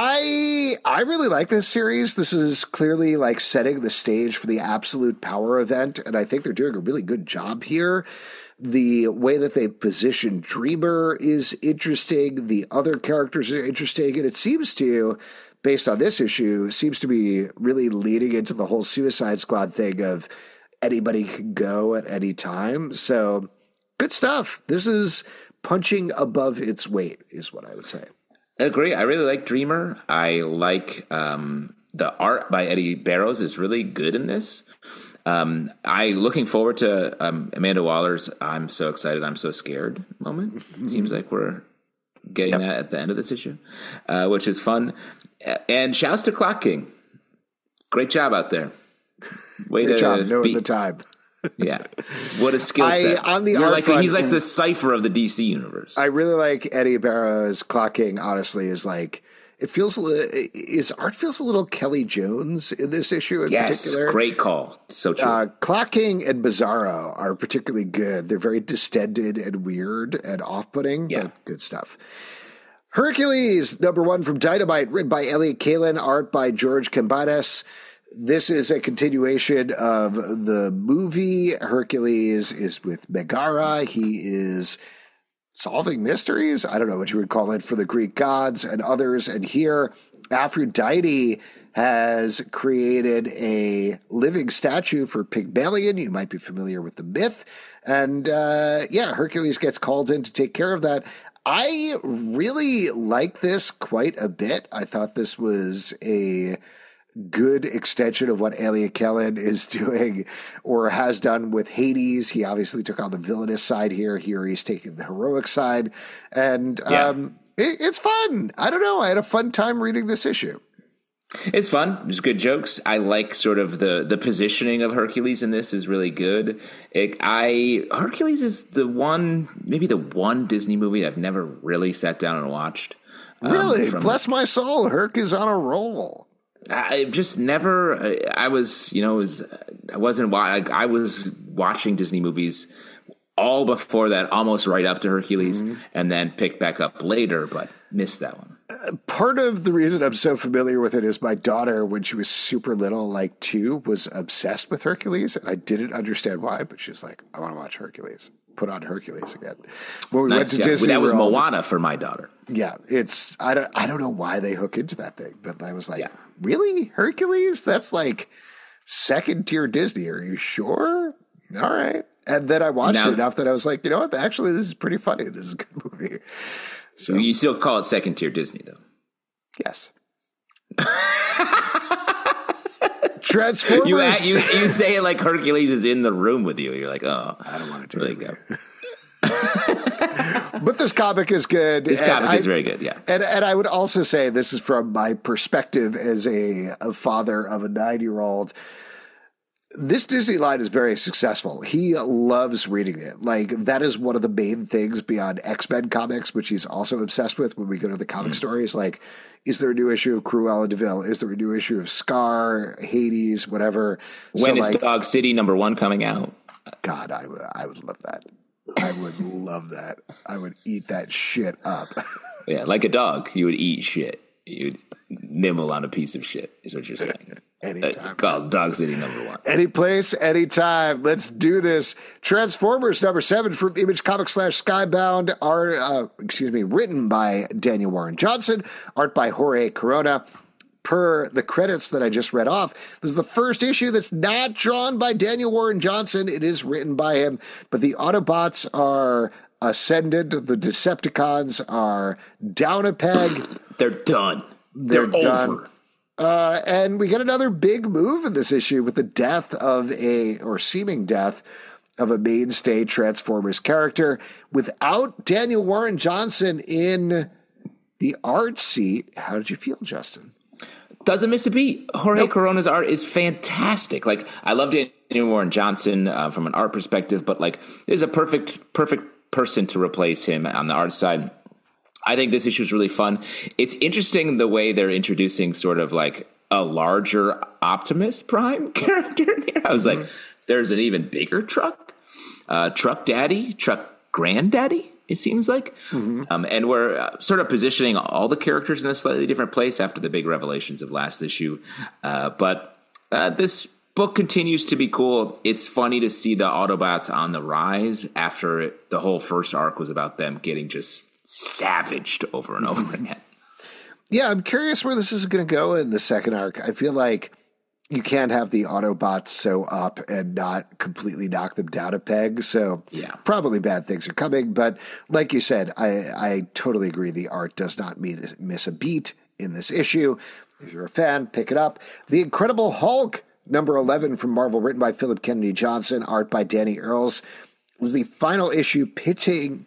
I really like this series. This is clearly like setting the stage for the Absolute Power event, and I think they're doing a really good job here. The way that they position Dreamer is interesting. The other characters are interesting, and it seems to, based on this issue, seems to be really leading into the whole Suicide Squad thing of anybody can go at any time. So good stuff. This is punching above its weight, is what I would say. I agree. I really like Dreamer. I like the art by Eddie Barrows is really good in this. I looking forward to Amanda Waller's "I'm so excited, I'm so scared" moment. It seems like we're getting that at the end of this issue, which is fun. And shouts to Clock King. Great job out there. Great job, knowing the time. Yeah, what a skill set. On the art front, he's like the cipher of the DC universe. I really like Eddie Barrows. Clock King, honestly, is like, it feels, his art feels a little Kelly Jones in this issue in particular. Great call. So true. Clock King and Bizarro are particularly good. They're very distended and weird and off-putting, but good stuff. Hercules, #1 from Dynamite, written by Elliot Kalin, art by George Cambadas. This is a continuation of the movie. Hercules is with Megara. He is solving mysteries. I don't know what you would call it for the Greek gods and others. And here, Aphrodite has created a living statue for Pygmalion. You might be familiar with the myth. And Hercules gets called in to take care of that. I really like this quite a bit. I thought this was a good extension of what Elliot Kalin is doing or has done with Hades. He obviously took on the villainous side here. Here he's taking the heroic side. And it's fun. I don't know. I had a fun time reading this issue. It's fun. There's good jokes. I like sort of the positioning of Hercules in this is really good. Hercules is maybe the one Disney movie I've never really sat down and watched. Really? Bless my soul. Herc is on a roll. I just never. I was watching Disney movies all before that, almost right up to Hercules, and then picked back up later, but missed that one. Part of the reason I'm so familiar with it is my daughter, when she was super little, like 2, was obsessed with Hercules, and I didn't understand why, but she was like, I want to watch Hercules. Put on Hercules again. When we went to Disney, that was Moana for my daughter. Yeah, I don't know why they hook into that thing, but I was like, really? Hercules? That's like second tier Disney. Are you sure? All right. And then I watched it enough that I was like, you know what? Actually, this is pretty funny. This is a good movie. So you still call it second tier Disney, though? Yes. Transformers. You say it like Hercules is in the room with you. You're like, oh, I don't want to do it. Go. But this comic is good. This comic is very good, yeah. And I would also say, this is from my perspective as a father of a 9-year-old. This Disney line is very successful. He loves reading it. Like, that is one of the main things beyond X-Men comics, which he's also obsessed with when we go to the comic stories. Like, is there a new issue of Cruella de Vil? Is there a new issue of Scar, Hades, whatever? When is Dog City #1 coming out? God, I would love that. I would love that. I would eat that shit up. Yeah, like a dog, you would eat shit. You'd nibble on a piece of shit, is what you're saying. Anytime. Called Dog City #1. Any place, anytime. Let's do this. Transformers #7 from Image Comics /Skybound written by Daniel Warren Johnson, art by Jorge Corona. Per the credits that I just read off, this is the first issue that's not drawn by Daniel Warren Johnson. It is written by him, but the Autobots are ascended. The Decepticons are down a peg. They're done. They're over. And we get another big move in this issue with the death of seeming death of a mainstay Transformers character. Without Daniel Warren Johnson in the art seat, how did you feel, Justin? Doesn't miss a beat. Jorge Corona's art is fantastic. Like, I love Daniel Warren Johnson from an art perspective, but like, there's a perfect person to replace him on the art side. I think this issue is really fun. It's interesting the way they're introducing sort of like a larger Optimus Prime character in here. I was like, there's an even bigger truck Daddy, Truck Granddaddy. it seems like. And we're sort of positioning all the characters in a slightly different place after the big revelations of last issue. But this book continues to be cool. It's funny to see the Autobots on the rise after the whole first arc was about them getting just savaged over and over again. Yeah, I'm curious where this is going to go in the second arc. I feel like you can't have the Autobots so up and not completely knock them down a peg. So probably bad things are coming. But like you said, I totally agree. The art does not miss a beat in this issue. If you're a fan, pick it up. The Incredible Hulk, number 11 from Marvel, written by Philip Kennedy Johnson, art by Danny Earls, was the final issue pitting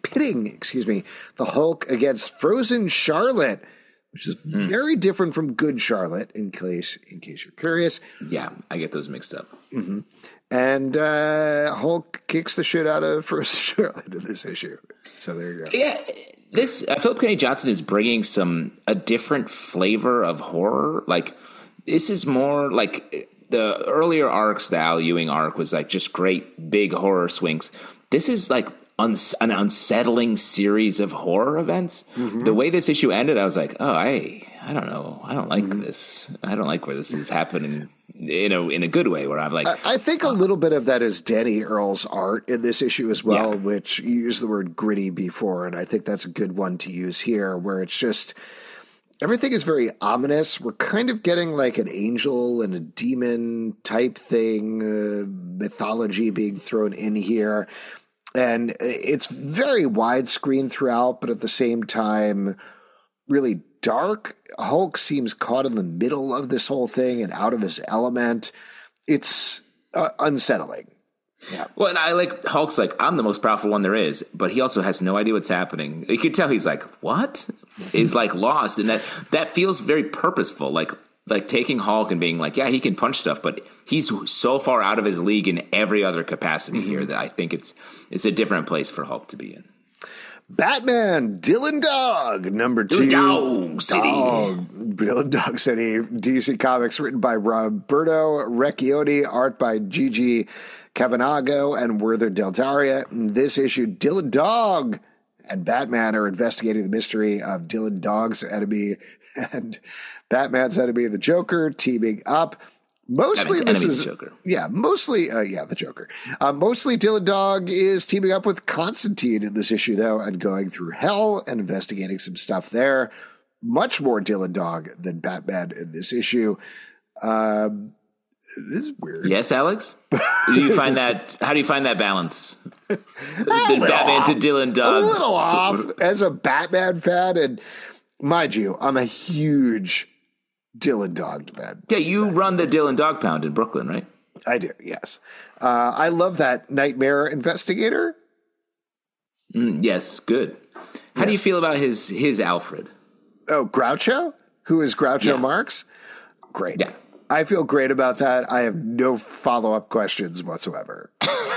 the Hulk against Frozen Charlotte, which is very different from Good Charlotte, in case you're curious. Yeah, I get those mixed up. And Hulk kicks the shit out of Frozen Charlotte in this issue. So there you go. Yeah, this Philip Kennedy Johnson is bringing a different flavor of horror. Like, this is more like the earlier arcs. The Al Ewing arc was like just great big horror swings. This is like an unsettling series of horror events. The way this issue ended, I was like, oh, I don't know. I don't like this. I don't like where this is happening in a good way, where I'm like, I think a little bit of that is Danny Earl's art in this issue as well, which you used the word gritty before. And I think that's a good one to use here, where it's just, everything is very ominous. We're kind of getting like an angel and a demon type thing, mythology being thrown in here. And it's very widescreen throughout, but at the same time, really dark. Hulk seems caught in the middle of this whole thing and out of his element. It's unsettling. Yeah. Well, and I like Hulk's like, I'm the most powerful one there is, but he also has no idea what's happening. You could tell he's like, what? He's like lost. And that feels very purposeful. Like taking Hulk and being like, yeah, he can punch stuff, but he's so far out of his league in every other capacity here that I think it's a different place for Hulk to be in. Batman, Dylan Dog, number 2. Dog City. Dylan Dog City, DC Comics, written by Roberto Recchioni, art by Gigi Cavanago and Werther Del Daria. In this issue, Dylan Dog and Batman are investigating the mystery of Dylan Dog's enemy and Batman's enemy, the Joker, teaming up. Mostly this is the Joker. Mostly the Joker. Mostly Dylan Dog is teaming up with Constantine in this issue, though, and going through hell and investigating some stuff there. Much more Dylan Dog than Batman in this issue. This is weird. Yes, Alex? How do you find that balance? Batman to Dylan Dog. A little off as a Batman fan, and mind you, I'm a huge Dylan Dog fan. Yeah, you run the Dylan Dog Pound in Brooklyn, right? I do, yes. I love that Nightmare Investigator. Yes, good. How do you feel about his Alfred? Oh, Groucho? Who is Groucho Marx? Great. Yeah. I feel great about that. I have no follow-up questions whatsoever.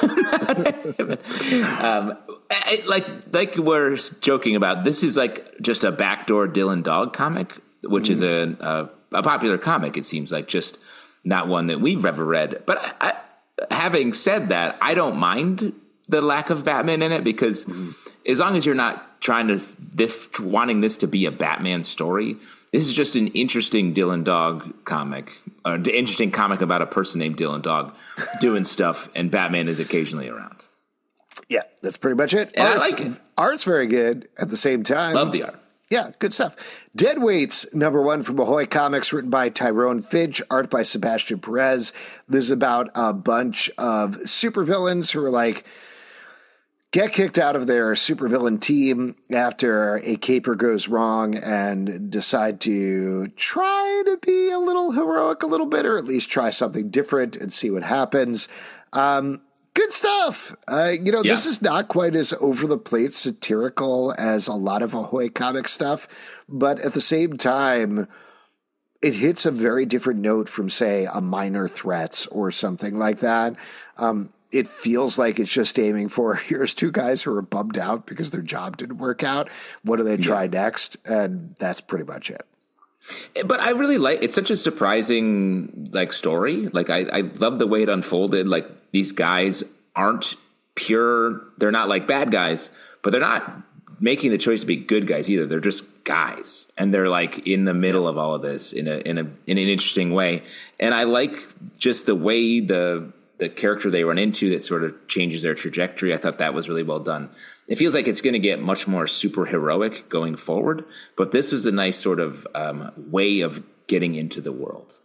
Like we're joking about, this is like just a backdoor Dylan Dog comic, which is a popular comic, it seems like, just not one that we've ever read. But having said that, I don't mind the lack of Batman in it, because as long as you're not wanting this to be a Batman story, this is just an interesting Dylan Dog comic, or an interesting comic about a person named Dylan Dog doing stuff, and Batman is occasionally around. Yeah, that's pretty much it. And I like it. Art's very good at the same time. Love the art. Yeah, good stuff. Deadweights, number 1 from Ahoy Comics, written by Tyrone Finch, art by Sebastian Perez. This is about a bunch of supervillains who are like, get kicked out of their supervillain team after a caper goes wrong and decide to try to be a little heroic a little bit, or at least try something different and see what happens. Good stuff. This is not quite as over-the-plate satirical as a lot of Ahoy comic stuff, but at the same time, it hits a very different note from, say, a Minor Threats or something like that. It feels like it's just aiming for, here's 2 guys who are bummed out because their job didn't work out. What do they try next? And that's pretty much it. But I really it's such a surprising story. I love the way it unfolded. Like, these guys aren't pure, they're not like bad guys, but they're not making the choice to be good guys either. They're just guys, and they're like in the middle of all of this in an interesting way. And I like just the way the character they run into that sort of changes their trajectory. I thought that was really well done. It feels like it's going to get much more super heroic going forward, but this was a nice sort of way of getting into the world.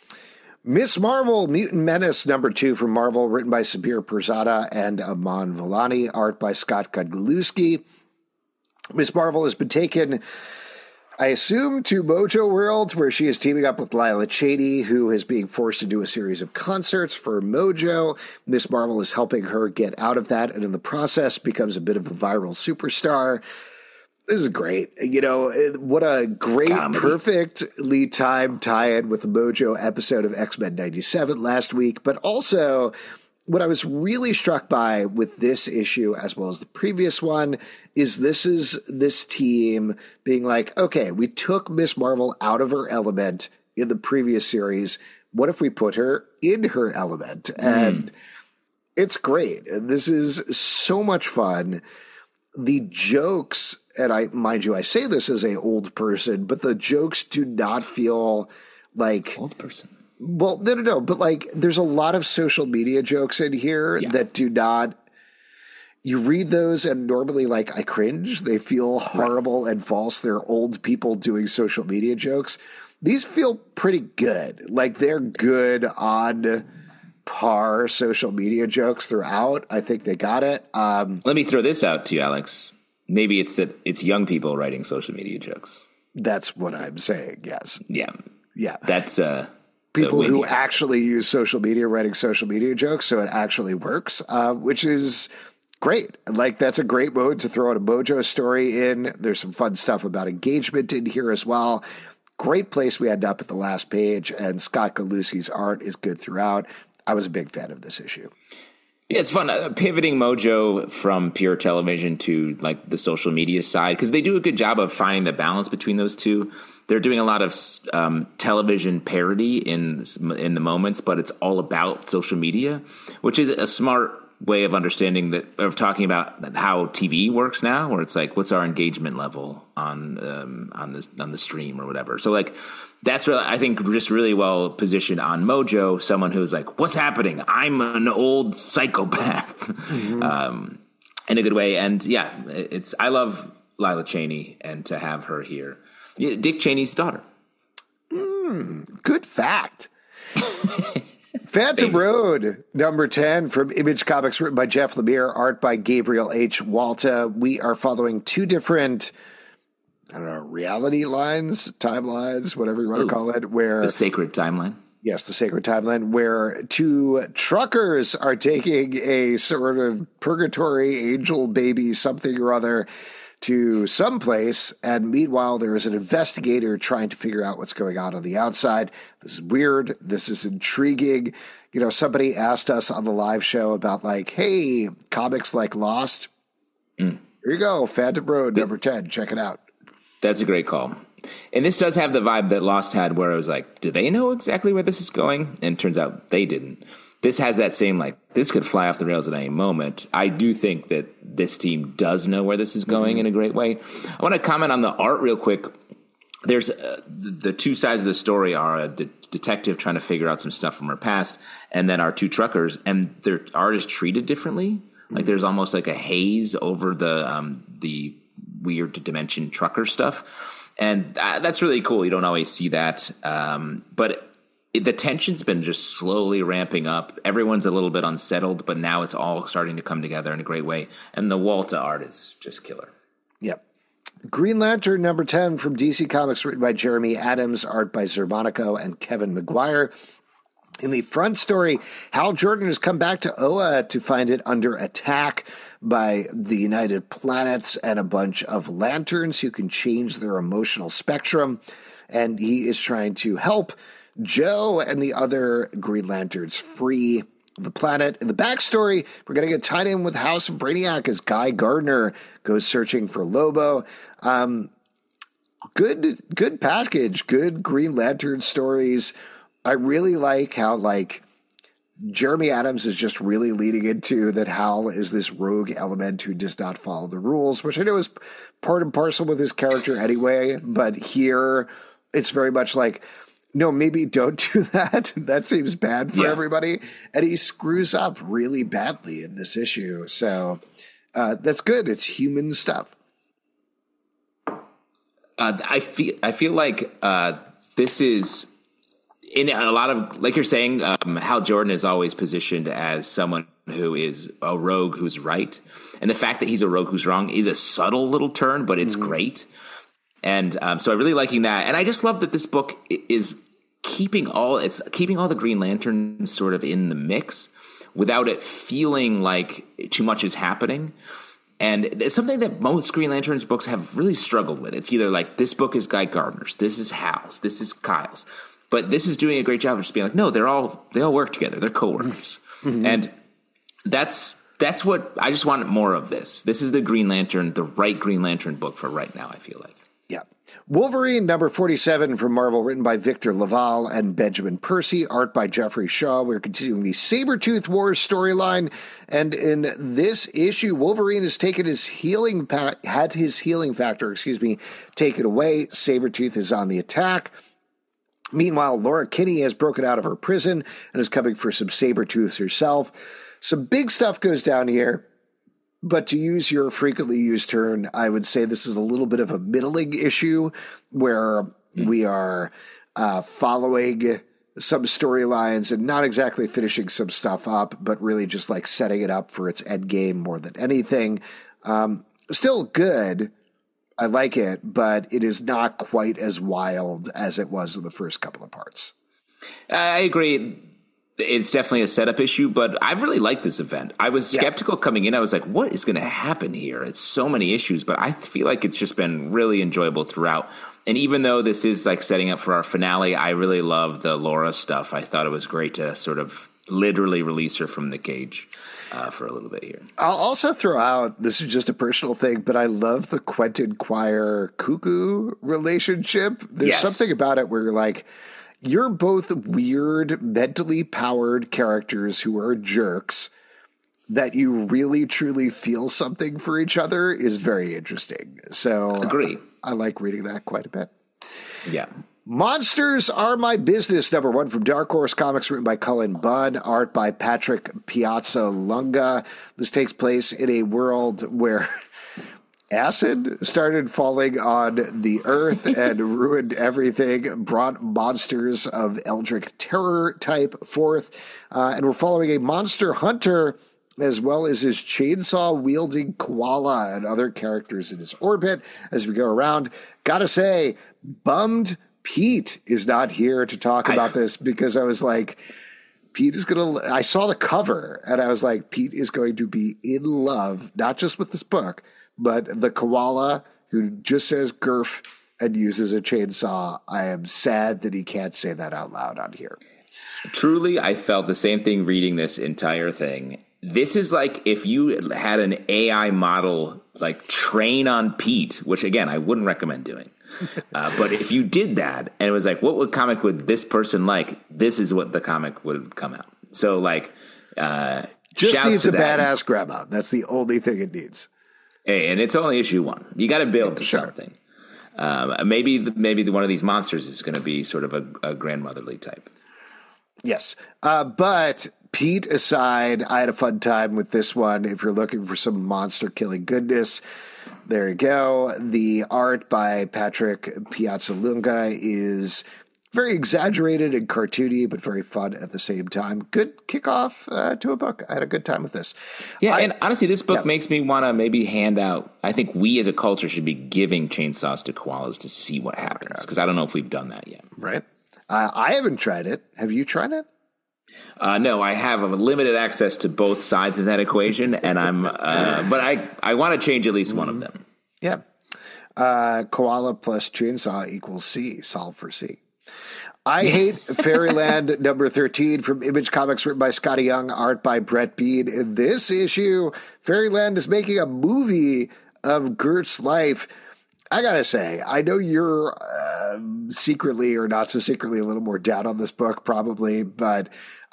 Miss Marvel, Mutant Menace #2 from Marvel, written by Sabir Pirzada and Aman Vellani, art by Scott Godlewski. Miss Marvel has been taken, I assume, to Mojo World, where she is teaming up with Lila Cheney, who is being forced to do a series of concerts for Mojo. Miss Marvel is helping her get out of that, and in the process becomes a bit of a viral superstar. This is great. You know, what a great, perfectly timed tie-in with the Mojo episode of X-Men 97 last week. But also, what I was really struck by with this issue, as well as the previous one, is this team being like, okay, we took Miss Marvel out of her element in the previous series. What if we put her in her element? And it's great. This is so much fun. The jokes, and I say this as a old person, but the jokes do not feel like old person. Well, no, but like there's a lot of social media jokes in here that do not. You read those and normally, like, I cringe. They feel horrible and false. They're old people doing social media jokes. These feel pretty good. Like, they're good on par social media jokes throughout. I think they got it. Let me throw this out to you, Alex. Maybe it's that it's young people writing social media jokes. That's what I'm saying. Yes. Yeah. That's people who actually use social media writing social media jokes, so it actually works, which is great. Like, that's a great mode to throw out a Mojo story in. There's some fun stuff about engagement in here as well. Great place we end up at the last page, and Scott Godlewski's art is good throughout. I was a big fan of this issue. Yeah, it's fun pivoting Mojo from pure television to like the social media side, because they do a good job of finding the balance between those two. They're doing a lot of television parody in the moments, but it's all about social media, which is a smart way of understanding that, of talking about how TV works now, where it's like, what's our engagement level on the stream or whatever. So like, that's really, I think, just really well positioned on Mojo. Someone who's like, what's happening? I'm an old psychopath, in a good way. And yeah, I love Lila Cheney, and to have her here, Dick Cheney's daughter. Good fact. Phantom Road, #10 from Image Comics, written by Jeff Lemire, art by Gabriel H. Walta. We are following two different, reality lines, timelines, whatever you want to call it, where the sacred timeline. Yes, the sacred timeline, where two truckers are taking a sort of purgatory angel baby something or other to someplace, and meanwhile there is an investigator trying to figure out what's going on the outside. This is weird. This is intriguing. You know, somebody asked us on the live show about, like, hey, comics like Lost. Here you go, Phantom Road, #10. Check it out. That's a great call. And this does have the vibe that Lost had, where I was like, do they know exactly where this is going? And it turns out they didn't. This has that same, like, this could fly off the rails at any moment. I do think that this team does know where this is going in a great way. I want to comment on the art real quick. There's the two sides of the story are a detective trying to figure out some stuff from her past, and then our two truckers, and their art is treated differently. Like, there's almost like a haze over the weird dimension trucker stuff. And that's really cool. You don't always see that. But the tension's been just slowly ramping up. Everyone's a little bit unsettled, but now it's all starting to come together in a great way. And the Walta art is just killer. Yep. Green Lantern #10 from DC Comics, written by Jeremy Adams, art by Zermanico and Kevin Maguire. In the front story, Hal Jordan has come back to Oa to find it under attack by the United Planets and a bunch of lanterns who can change their emotional spectrum. And he is trying to help Joe and the other Green Lanterns free the planet. In the backstory, we're going to get tied in with House of Brainiac as Guy Gardner goes searching for Lobo. Good package, good Green Lantern stories. I really like how, like, Jeremy Adams is just really leading into that Hal is this rogue element who does not follow the rules, which I know is part and parcel with his character anyway. But here it's very much like, no, maybe don't do that. That seems bad for everybody. And he screws up really badly in this issue. So that's good. It's human stuff. I feel like this is in a lot of, like you're saying, Hal Jordan is always positioned as someone who is a rogue who's right, and the fact that he's a rogue who's wrong is a subtle little turn, but it's great. And so I'm really liking that, and I just love that this book is keeping all the Green Lanterns sort of in the mix without it feeling like too much is happening. And it's something that most Green Lanterns books have really struggled with. It's either like, this book is Guy Gardner's, this is Hal's, this is Kyle's. But this is doing a great job of just being like, no, they all work together. They're coworkers. And that's what I just want more of this. This is the right Green Lantern book for right now, I feel like. Yeah. Wolverine number 47 from Marvel, written by Victor Laval and Benjamin Percy, art by Jeffrey Shaw. We're continuing the Sabretooth Wars storyline. And in this issue, Wolverine has taken his healing factor, taken away. Sabretooth is on the attack. Meanwhile, Laura Kinney has broken out of her prison and is coming for some Sabretooths herself. Some big stuff goes down here. But to use your frequently used term, I would say this is a little bit of a middling issue where we are following some storylines and not exactly finishing some stuff up, but really just like setting it up for its end game more than anything. Still good. I like it, but it is not quite as wild as it was in the first couple of parts. I agree. It's definitely a setup issue, but I've really liked this event. I was skeptical coming in. I was like, what is going to happen here? It's so many issues, but I feel like it's just been really enjoyable throughout. And even though this is like setting up for our finale, I really love the Laura stuff. I thought it was great to sort of literally release her from the cage for a little bit here. I'll also throw out, this is just a personal thing, but I love the Quentin Quire Cuckoo relationship. There's something about it where you're like, you're both weird, mentally powered characters who are jerks that you really, truly feel something for each other is very interesting. So agree. I like reading that quite a bit. Yeah. Monsters Are My Business, number 1 from Dark Horse Comics, written by Cullen Bunn, art by Patrick Piazza Lunga. This takes place in a world where acid started falling on the earth and ruined everything, brought monsters of eldritch terror type forth, and we're following a monster hunter as well as his chainsaw-wielding koala and other characters in his orbit as we go around. Gotta say, bummed Pete is not here to talk about this, because I was like, Pete is going to... I saw the cover, and I was like, Pete is going to be in love, not just with this book, but the koala who just says "Gurf" and uses a chainsaw. I am sad that he can't say that out loud on here. Truly, I felt the same thing reading this entire thing. This is like if you had an AI model like train on Pete, which again, I wouldn't recommend doing. But if you did that and it was like, what comic would this person like? This is what the comic would come out. So like, just needs a badass grandma. That's the only thing it needs. Hey, and it's only issue 1. You got to build to something. Maybe one of these monsters is going to be sort of a grandmotherly type. Yes. But Pete aside, I had a fun time with this one. If you're looking for some monster killing goodness, there you go. The art by Patrick Piazzalunga is very exaggerated and cartoony, but very fun at the same time. Good kickoff to a book. I had a good time with this. Yeah, and honestly, this book makes me want to maybe hand out. I think we as a culture should be giving chainsaws to koalas to see what happens, because I don't know if we've done that yet. Right. I haven't tried it. Have you tried it? No, I have a limited access to both sides of that equation, and but I want to change at least one of them. Yeah. Koala plus chainsaw equals C. Solve for C. I Hate Fairyland number 13 from Image Comics, written by Scotty Young, art by Brett Bean. In this issue, Fairyland is making a movie of Gert's life. I gotta say, I know you're secretly or not so secretly a little more down on this book probably, but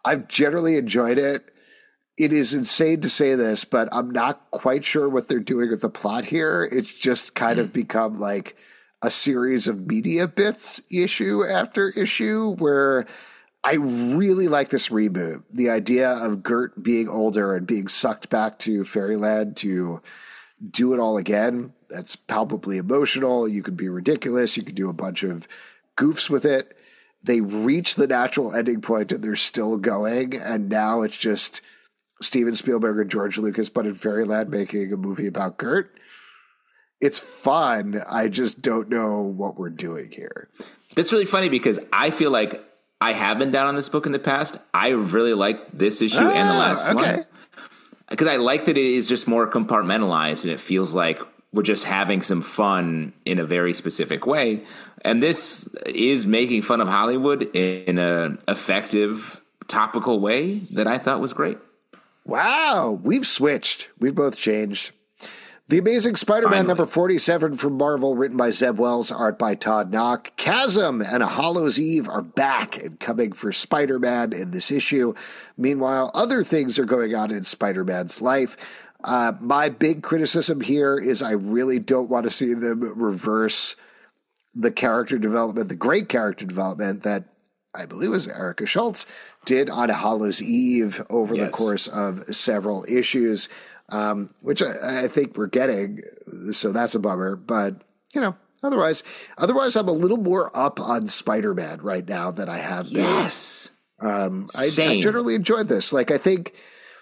I've generally enjoyed it. It is insane to say this, but I'm not quite sure what they're doing with the plot here. It's just kind of become like a series of media bits issue after issue where I really like this reboot. The idea of Gert being older and being sucked back to Fairyland to do it all again. That's palpably emotional. You could be ridiculous. You could do a bunch of goofs with it. They reach the natural ending point and they're still going. And now it's just Steven Spielberg and George Lucas, but in Fairyland, making a movie about Gert. It's fun. I just don't know what we're doing here. That's really funny because I feel like I have been down on this book in the past. I really like this issue and the last one. Because I like that it is just more compartmentalized and it feels like we're just having some fun in a very specific way. And this is making fun of Hollywood in an effective, topical way that I thought was great. Wow, we've switched. We've both changed. The Amazing Spider-Man number 47 from Marvel, written by Zeb Wells, art by Todd Knock. Chasm and A Hollow's Eve are back and coming for Spider-Man in this issue. Meanwhile, other things are going on in Spider-Man's life. My big criticism here is I really don't want to see them reverse the character development, the great character development that I believe was Erica Schultz did on A Hollow's Eve over the course of several issues, which I think we're getting. So that's a bummer. But, otherwise I'm a little more up on Spider-Man right now than I have been. Yes. I generally enjoyed this. Like, I think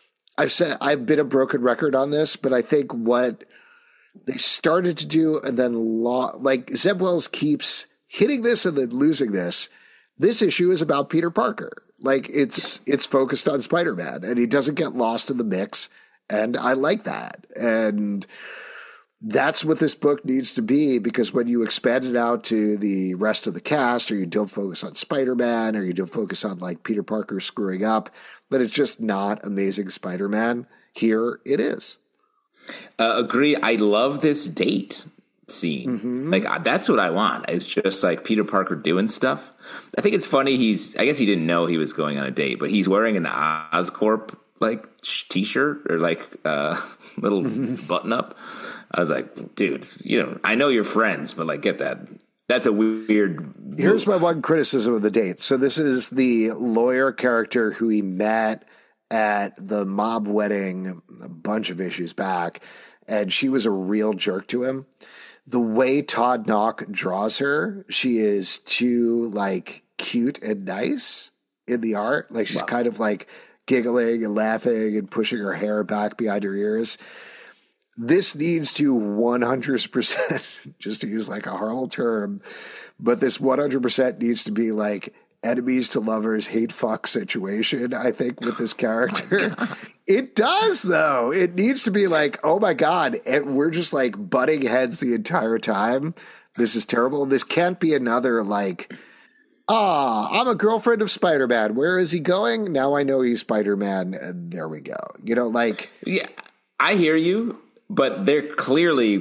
I've been a broken record on this, but I think what they started to do and then like Zeb Wells keeps hitting this and then losing this. This issue is about Peter Parker. Like it's focused on Spider-Man and he doesn't get lost in the mix. And I like that. And that's what this book needs to be, because when you expand it out to the rest of the cast, or you don't focus on Spider-Man, or you don't focus on like Peter Parker screwing up, then it's just not Amazing Spider-Man. Here it is. Agree. I love this date scene. Mm-hmm. Like that's what I want. It's just like Peter Parker doing stuff. I think it's funny. I guess he didn't know he was going on a date, but he's wearing an Oscorp like t-shirt or like little button up. I was like, dude, I know you're friends, but like, get that. That's a weird move. Here's my one criticism of the date. So this is the lawyer character who he met at the mob wedding a bunch of issues back, and she was a real jerk to him. The way Todd Knock draws her, she is too like cute and nice in the art. Like she's kind of like giggling and laughing and pushing her hair back behind her ears. This needs to 100%, just to use like a horrible term, but this 100% needs to be like enemies to lovers, hate fuck situation, I think, with this character. It does, though. It needs to be like, oh my God, and we're just like butting heads the entire time. This is terrible. This can't be another like, I'm a girlfriend of Spider-Man. Where is he going? Now I know he's Spider-Man, and there we go. Yeah, I hear you. But they're clearly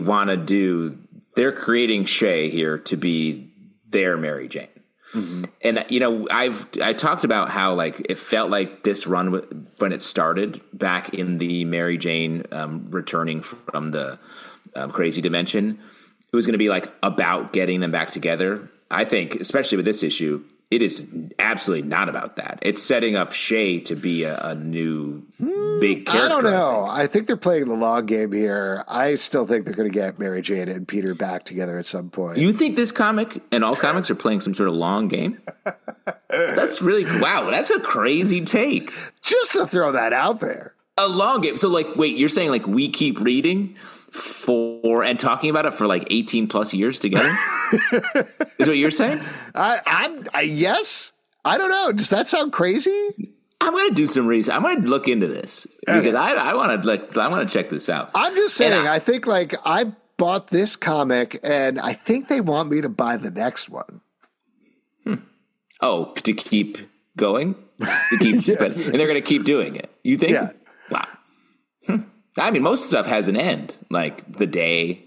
they're creating Shay here to be their Mary Jane. Mm-hmm. And, I talked about how like it felt like this run when it started back in the Mary Jane returning from the crazy dimension, it was going to be like about getting them back together. I think, especially with this issue, it is absolutely not about that. It's setting up Shay to be a new big character. I don't know. I think they're playing the long game here. I still think they're going to get Mary Jane and Peter back together at some point. You think this comic and all comics are playing some sort of long game? That's really, wow, that's a crazy take. Just to throw that out there. A long game. So like, wait, you're saying like we keep reading and talking about it for like 18 plus years together? Is what you're saying? Yes. I don't know. Does that sound crazy? I'm going to do some research. I'm going to look into this because I want to check this out. I'm just saying, I think like I bought this comic and I think they want me to buy the next one. Oh, to keep going? To keep yes. And they're going to keep doing it. You think? Yeah. Wow. I mean, most stuff has an end, like the day.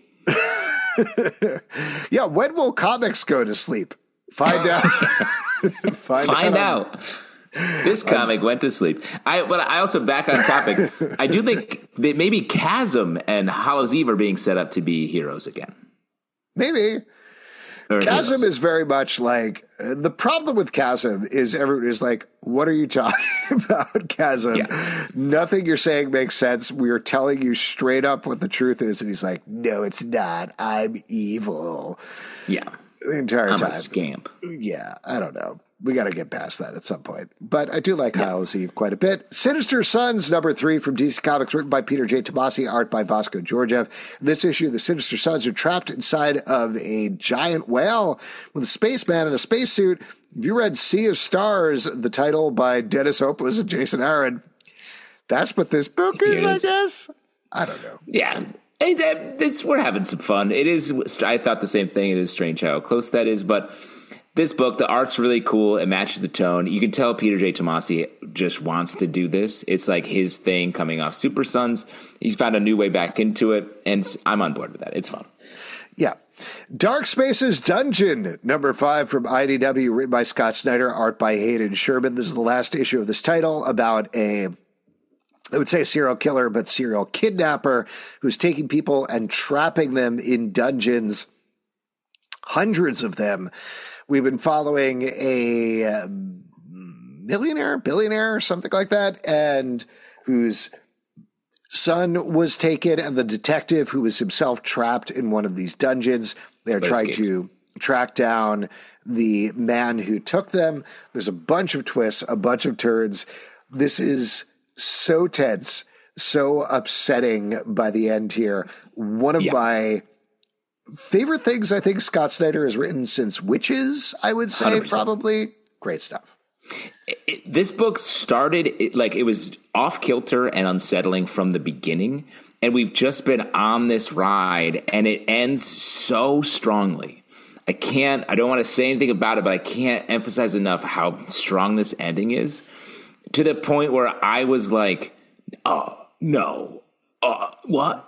Yeah, when will comics go to sleep? Find out. Find out. This comic went to sleep. But I also, back on topic, I do think that maybe Chasm and Hallows Eve are being set up to be heroes again. Maybe. Chasm is very much like, the problem with Chasm is everyone is like, what are you talking about, Chasm? Yeah. Nothing you're saying makes sense. We are telling you straight up what the truth is. And he's like, no, it's not. I'm evil. Yeah. The entire time. I'm a scamp. Yeah, I don't know. We got to get past that at some point. But I do like Hallows Eve quite a bit. Sinister Sons, #3 from DC Comics, written by Peter J. Tomasi, art by Vasco Georgiev. In this issue, the Sinister Sons are trapped inside of a giant whale with a spaceman in a spacesuit. If you read Sea of Stars, the title by Dennis Hopeless and Jason Aaron, that's what this book is, I guess. I don't know. Yeah. Hey, we're having some fun. It is. I thought the same thing. It is strange how close that is, but this book, the art's really cool. It matches the tone. You can tell Peter J. Tomasi just wants to do this. It's like his thing coming off Super Sons. He's found a new way back into it, and I'm on board with that. It's fun. Yeah. Dark Spaces Dungeon, #5 from IDW, written by Scott Snyder, art by Hayden Sherman. This is the last issue of this title about I would say serial killer, but serial kidnapper who's taking people and trapping them in dungeons, hundreds of them. We've been following a billionaire, something like that, and whose son was taken, and the detective who was himself trapped in one of these dungeons. They're trying to track down the man who took them. There's a bunch of twists, a bunch of turns. This is so tense, so upsetting by the end here. One of my favorite things I think Scott Snyder has written since Witches, I would say, 100%. Probably. Great stuff. This book started, it was off kilter and unsettling from the beginning, and we've just been on this ride, and it ends so strongly. I don't want to say anything about it, but I can't emphasize enough how strong this ending is, to the point where I was like, oh, no. What?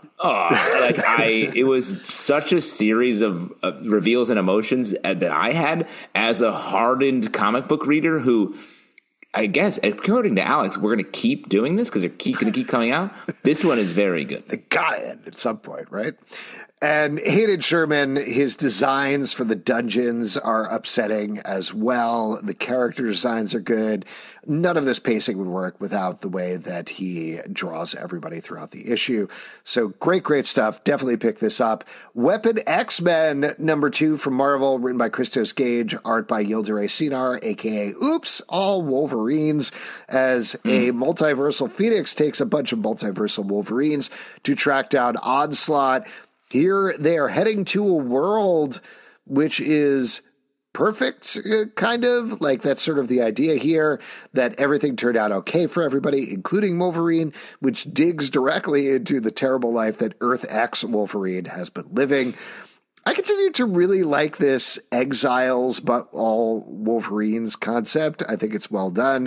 It was such a series of reveals and emotions that I had as a hardened comic book reader who, I guess, according to Alex, we're going to keep doing this because they're going to keep coming out. This one is very good. They got to end at some point, right? And Hayden Sherman, his designs for the dungeons are upsetting as well. The character designs are good. None of this pacing would work without the way that he draws everybody throughout the issue. So great stuff. Definitely pick this up. Weapon X-Men #2 from Marvel, written by Christos Gage, art by Yildiray Cinar, a.k.a. Oops, All Wolverines, as a multiversal Phoenix takes a bunch of multiversal Wolverines to track down Onslaught. Here they are heading to a world which is perfect, kind of. Like, that's sort of the idea here, that everything turned out okay for everybody, including Wolverine, which digs directly into the terrible life that Earth X Wolverine has been living. I continue to really like this exiles but all Wolverines concept. I think it's well done.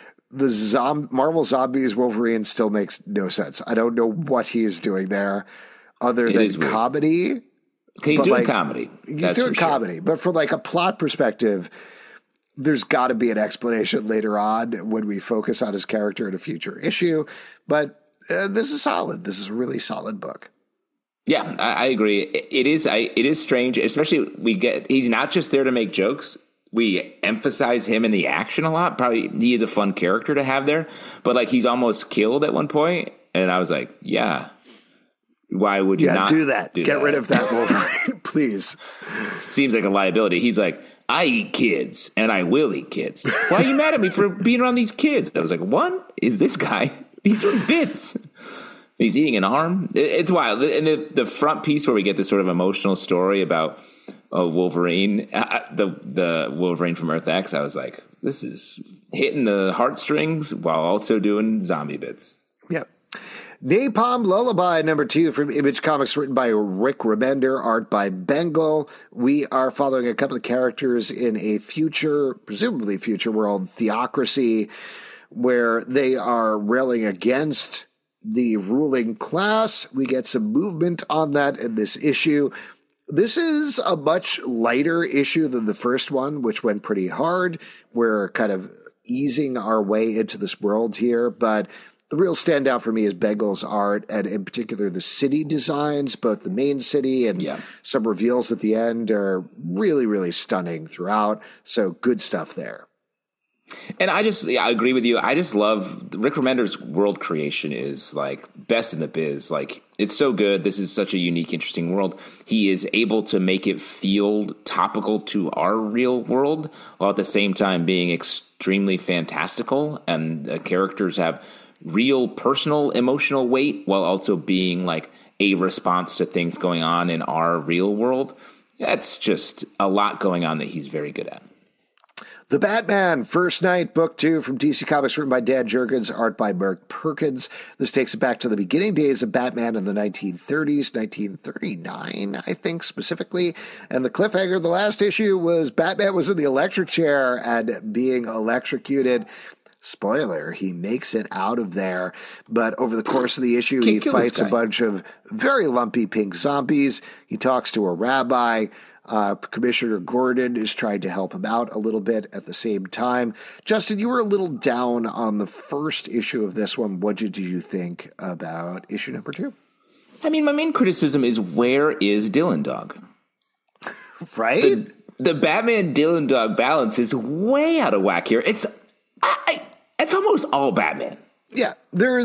The Marvel Zombies Wolverine still makes no sense. I don't know what he is doing there other than comedy. He's doing comedy. He's doing comedy. But from a plot perspective, there's got to be an explanation later on when we focus on his character in a future issue. But this is solid. This is a really solid book. Yeah, I agree. It is strange, especially he's not just there to make jokes. We emphasize him in the action a lot. Probably he is a fun character to have there, but he's almost killed at one point, and I was like, yeah, why would you not do that? Get rid of that Wolverine, please. Seems like a liability. He's like, I eat kids, and I will eat kids. Why are you mad at me for being around these kids? I was like, what is this guy? He's doing bits. He's eating an arm. It's wild. And the front piece where we get this sort of emotional story about Wolverine, the Wolverine from Earth X, I was like, this is hitting the heartstrings while also doing zombie bits. Yeah. Napalm Lullaby #2 from Image Comics, written by Rick Remender, art by Bengal. We are following a couple of characters in a presumably future world, Theocracy, where they are railing against the ruling class. We get some movement on that in this issue. This is a much lighter issue than the first one, which went pretty hard. We're kind of easing our way into this world here, but the real standout for me is Bengal's art, and in particular the city designs, both the main city and some reveals at the end are really, really stunning throughout. So good stuff there. And I agree with you. I just love Rick Remender's world creation is like best in the biz. Like it's so good. This is such a unique, interesting world. He is able to make it feel topical to our real world while at the same time being extremely fantastical. And the characters have real personal emotional weight while also being like a response to things going on in our real world. That's just a lot going on that he's very good at. The Batman, First Night, Book 2 from DC Comics, written by Dan Jurgens, art by Mark Perkins. This takes it back to the beginning days of Batman in the 1930s, 1939, I think, specifically. And the cliffhanger of the last issue was Batman was in the electric chair and being electrocuted. Spoiler, he makes it out of there. But over the course of the issue, he fights a bunch of very lumpy pink zombies. He talks to a rabbi. Commissioner Gordon is trying to help him out a little bit at the same time. Justin, you were a little down on the first issue of this one. What did you think about issue number 2? I mean, my main criticism is where is Dylan Dog? Right? The Batman Dylan Dog balance is way out of whack here. It's almost all Batman. Yeah,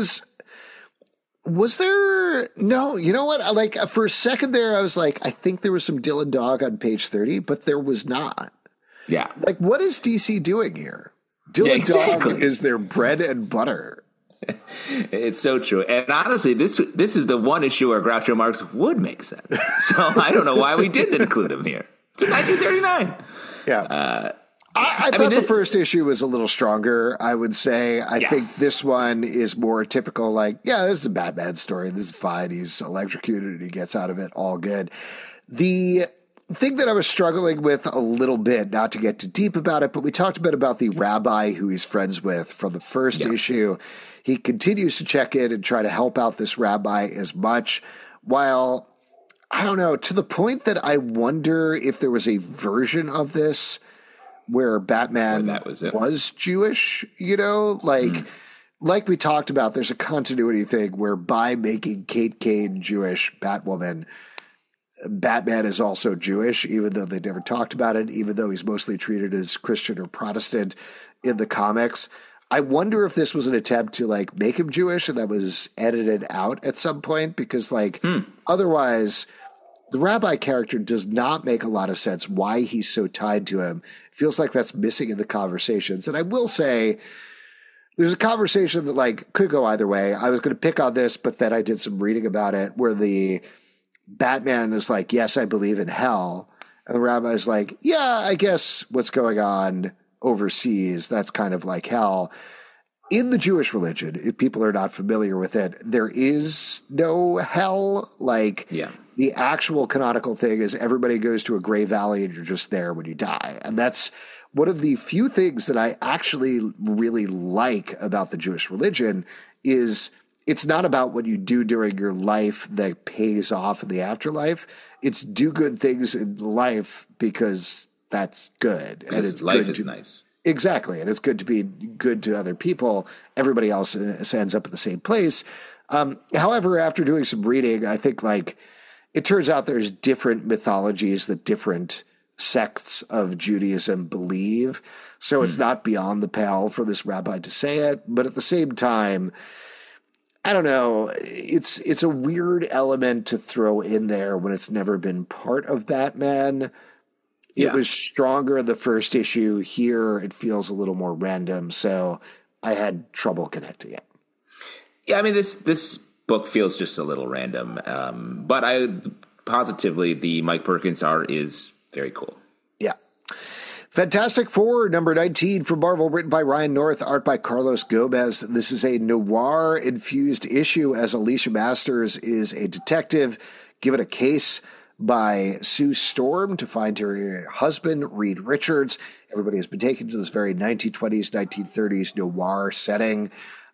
was there? No, you know what? Like for a second there, I was like, I think there was some Dylan Dog on page 30, but there was not. Yeah. Like, what is DC doing here? Dylan Dog is their bread and butter. It's so true. And honestly, this is the one issue where Groucho Marx would make sense. So I don't know why we didn't include him here. It's 1939. Yeah. I thought the first issue was a little stronger, I would say. I think this one is more typical, like, yeah, this is a Batman story. This is fine. He's electrocuted and he gets out of it. All good. The thing that I was struggling with a little bit, not to get too deep about it, but we talked a bit about the rabbi who he's friends with from the first issue. He continues to check in and try to help out this rabbi as much, while, I don't know, to the point that I wonder if there was a version of this where Batman was Jewish, you know, like we talked about, there's a continuity thing where by making Kate Kane Jewish Batwoman, Batman is also Jewish, even though they never talked about it, even though he's mostly treated as Christian or Protestant in the comics. I wonder if this was an attempt to like make him Jewish and that was edited out at some point, because otherwise the rabbi character does not make a lot of sense why he's so tied to him. It feels like that's missing in the conversations. And I will say there's a conversation that like could go either way. I was going to pick on this, but then I did some reading about it where the Batman is like, yes, I believe in hell. And the rabbi is like, yeah, I guess what's going on overseas, that's kind of like hell. In the Jewish religion, if people are not familiar with it, there is no hell. The actual canonical thing is everybody goes to a gray valley and you're just there when you die. And that's one of the few things that I actually really like about the Jewish religion is it's not about what you do during your life that pays off in the afterlife. It's do good things in life because that's good. And it's life is nice. Exactly. And it's good to be good to other people. Everybody else ends up at the same place. However, after doing some reading, I think it turns out there's different mythologies that different sects of Judaism believe. So it's not beyond the pale for this rabbi to say it. But at the same time, I don't know. It's a weird element to throw in there when it's never been part of Batman. It was stronger in the first issue. Here, it feels a little more random. So I had trouble connecting it. Yeah, I mean, this book feels just a little random. But positively, the Mike Perkins art is very cool. Yeah. Fantastic Four, number 19 from Marvel, written by Ryan North, art by Carlos Gomez. This is a noir-infused issue as Alicia Masters is a detective given a case by Sue Storm to find her husband, Reed Richards. Everybody has been taken to this very 1920s, 1930s noir setting.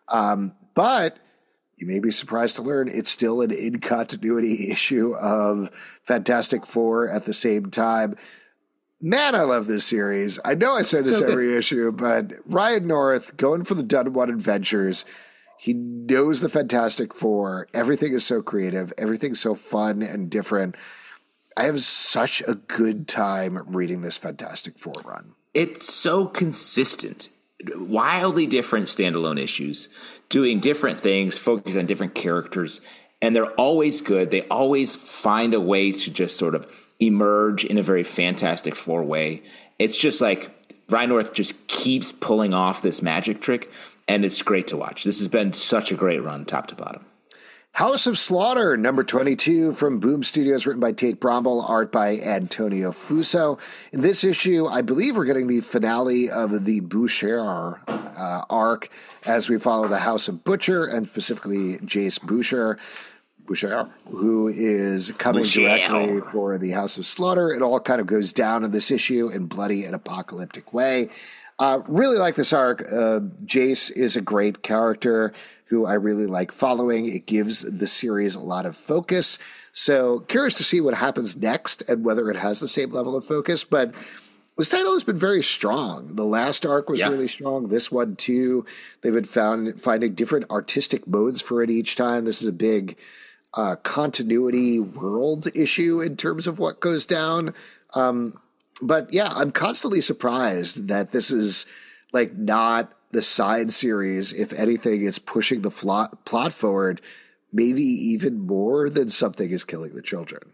But you may be surprised to learn it's still an in-continuity issue of Fantastic Four at the same time. Man, I love this series. I know I say this every issue, but Ryan North going for the Done One Adventures. He knows the Fantastic Four. Everything is so creative. Everything's so fun and different. I have such a good time reading this Fantastic Four run. It's so consistent. Wildly different standalone issues, doing different things, focusing on different characters, and they're always good. They always find a way to just sort of emerge in a very Fantastic Four way. It's just like Ryan North just keeps pulling off this magic trick, and it's great to watch. This has been such a great run, top to bottom. House of Slaughter, number 22 from Boom Studios, written by Tate Brombal, art by Antonio Fuso. In this issue, I believe we're getting the finale of the Boucher arc as we follow the House of Butcher, and specifically Jace Boucher, who is coming directly for the House of Slaughter. It all kind of goes down in this issue in bloody and apocalyptic way. Really like this arc. Jace is a great character who I really like following. It gives the series a lot of focus. So curious to see what happens next and whether it has the same level of focus. But this title has been very strong. The last arc was really strong. This one too. They've been finding different artistic modes for it each time. This is a big continuity world issue in terms of what goes down. But yeah, I'm constantly surprised that this is like not the side series. If anything, it's pushing the plot forward, maybe even more than Something is Killing the Children.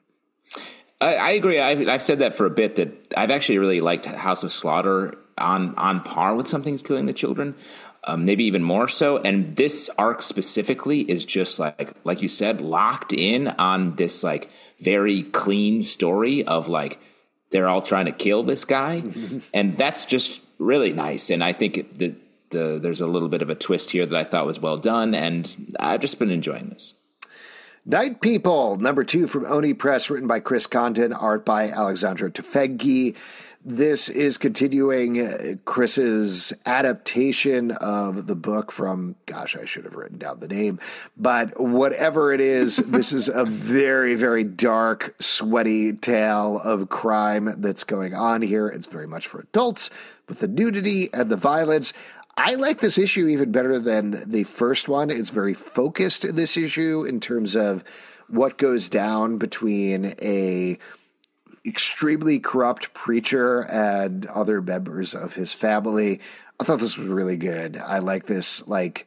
I agree. I've said that for a bit, that I've actually really liked House of Slaughter on par with Something's Killing the Children. Maybe even more so. And this arc specifically is just like you said, locked in on this like very clean story of like, they're all trying to kill this guy. And that's just really nice. And I think there's a little bit of a twist here that I thought was well done. And I've just been enjoying this. Night People, number 2 from Oni Press, written by Chris Condon, art by Alexandro Tefeghi. This is continuing Chris's adaptation of the book from, gosh, I should have written down the name, but whatever it is, this is a very, very dark, sweaty tale of crime that's going on here. It's very much for adults with the nudity and the violence. I like this issue even better than the first one. It's very focused in this issue in terms of what goes down between a extremely corrupt preacher and other members of his family. I thought this was really good. I like this. Like,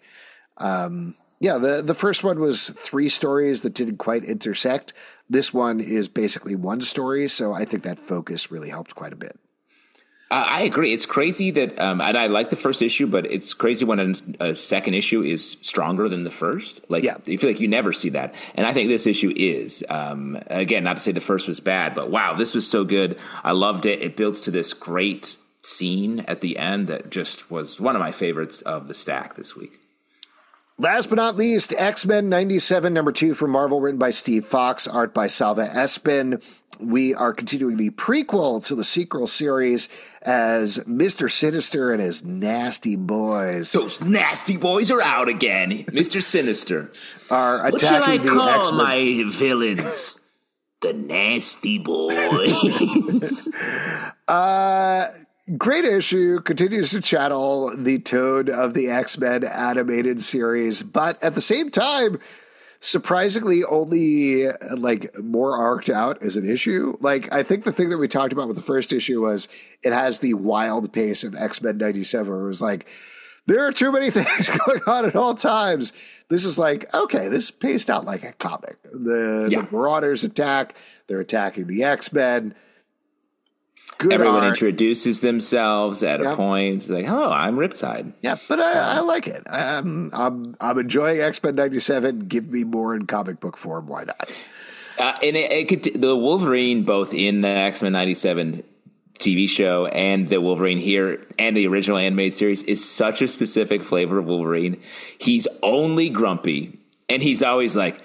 the first one was 3 stories that didn't quite intersect. This one is basically 1 story. So I think that focus really helped quite a bit. I agree. It's crazy that, and I like the first issue, but it's crazy when a second issue is stronger than the first. Like, you feel like you never see that. And I think this issue is. Again, not to say the first was bad, but wow, this was so good. I loved it. It builds to this great scene at the end that just was one of my favorites of the stack this week. Last but not least, X-Men 97, number 2 from Marvel, written by Steve Fox, art by Salva Espin. We are continuing the prequel to the sequel series as Mr. Sinister and his nasty boys. Those nasty boys are out again. Mr. Sinister. Are attacking what shall I call X-Men. my villains? The nasty boys. Great issue, continues to channel the tone of the X-Men animated series, but at the same time, surprisingly only like more arced out as an issue. Like, I think the thing that we talked about with the first issue was it has the wild pace of X-Men 97, where it was like, there are too many things going on at all times. This is like, okay, this is paced out like a comic. The Marauders attack, they're attacking the X-Men. Good Everyone art. Introduces themselves at a point. It's like, hello, I'm Riptide. Yeah, but I like it. I'm enjoying X-Men 97. Give me more in comic book form. Why not? And the Wolverine, both in the X-Men 97 TV show and the Wolverine here and the original animated series, is such a specific flavor of Wolverine. He's only grumpy, and he's always like,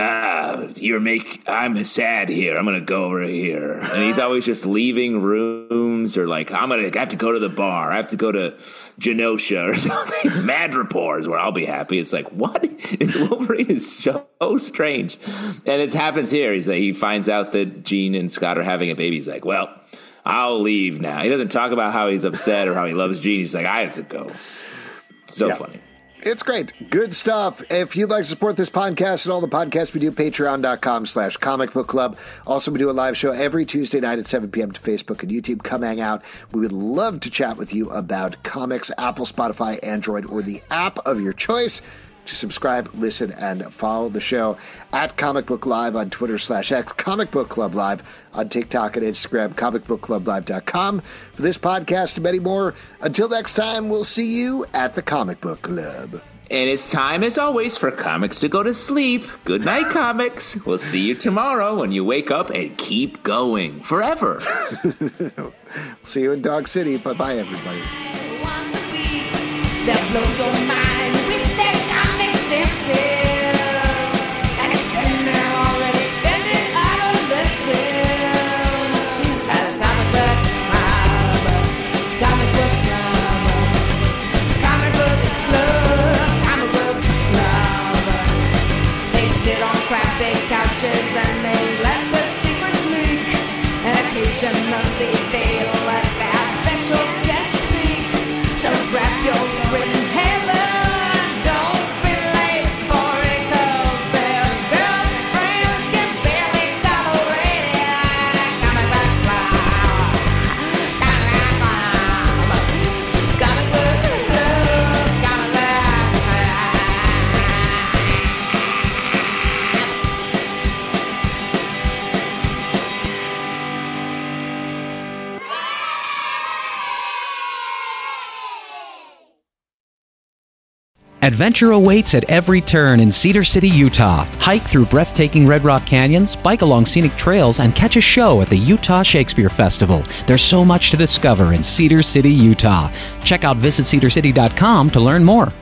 I'm sad here. I'm going to go over here. And he's always just leaving rooms, or like, I have to go to the bar. I have to go to Genosha or something. Madripoor is where I'll be happy. It's like, what? Wolverine is so strange. And it happens here. He's like, he finds out that Jean and Scott are having a baby. He's like, well, I'll leave now. He doesn't talk about how he's upset or how he loves Gene. He's like, I have to go. So funny. It's great. Good stuff. If you'd like to support this podcast and all the podcasts we do, patreon.com/Comic Book Club. Also, we do a live show every Tuesday night at 7 p.m. to Facebook and YouTube. Come hang out. We would love to chat with you about comics, Apple, Spotify, Android, or the app of your choice. To subscribe, listen, and follow the show at Comic Book Live on Twitter /X, Comic Book Club Live on TikTok and Instagram, comicbookclublive.com. For this podcast and many more, until next time, we'll see you at the Comic Book Club. And it's time, as always, for comics to go to sleep. Good night, comics. We'll see you tomorrow when you wake up and keep going forever. See you in Dog City. Bye-bye, everybody. That blows your mind with their comic senses and extending already extended adolescence. As comic book club, comic book club, comic book club, comic book club. They sit on crappy couches and they let the secrets leak. And occasionally they'll let their special guest speak. So grab your written hammer, don't be late for it, 'cause their girlfriends can barely tolerate it. Comic book club, comic book club, comic book club, comic book Adventure awaits at every turn in Cedar City, Utah. Hike through breathtaking Red Rock Canyons, bike along scenic trails, and catch a show at the Utah Shakespeare Festival. There's so much to discover in Cedar City, Utah. Check out visitcedarcity.com to learn more.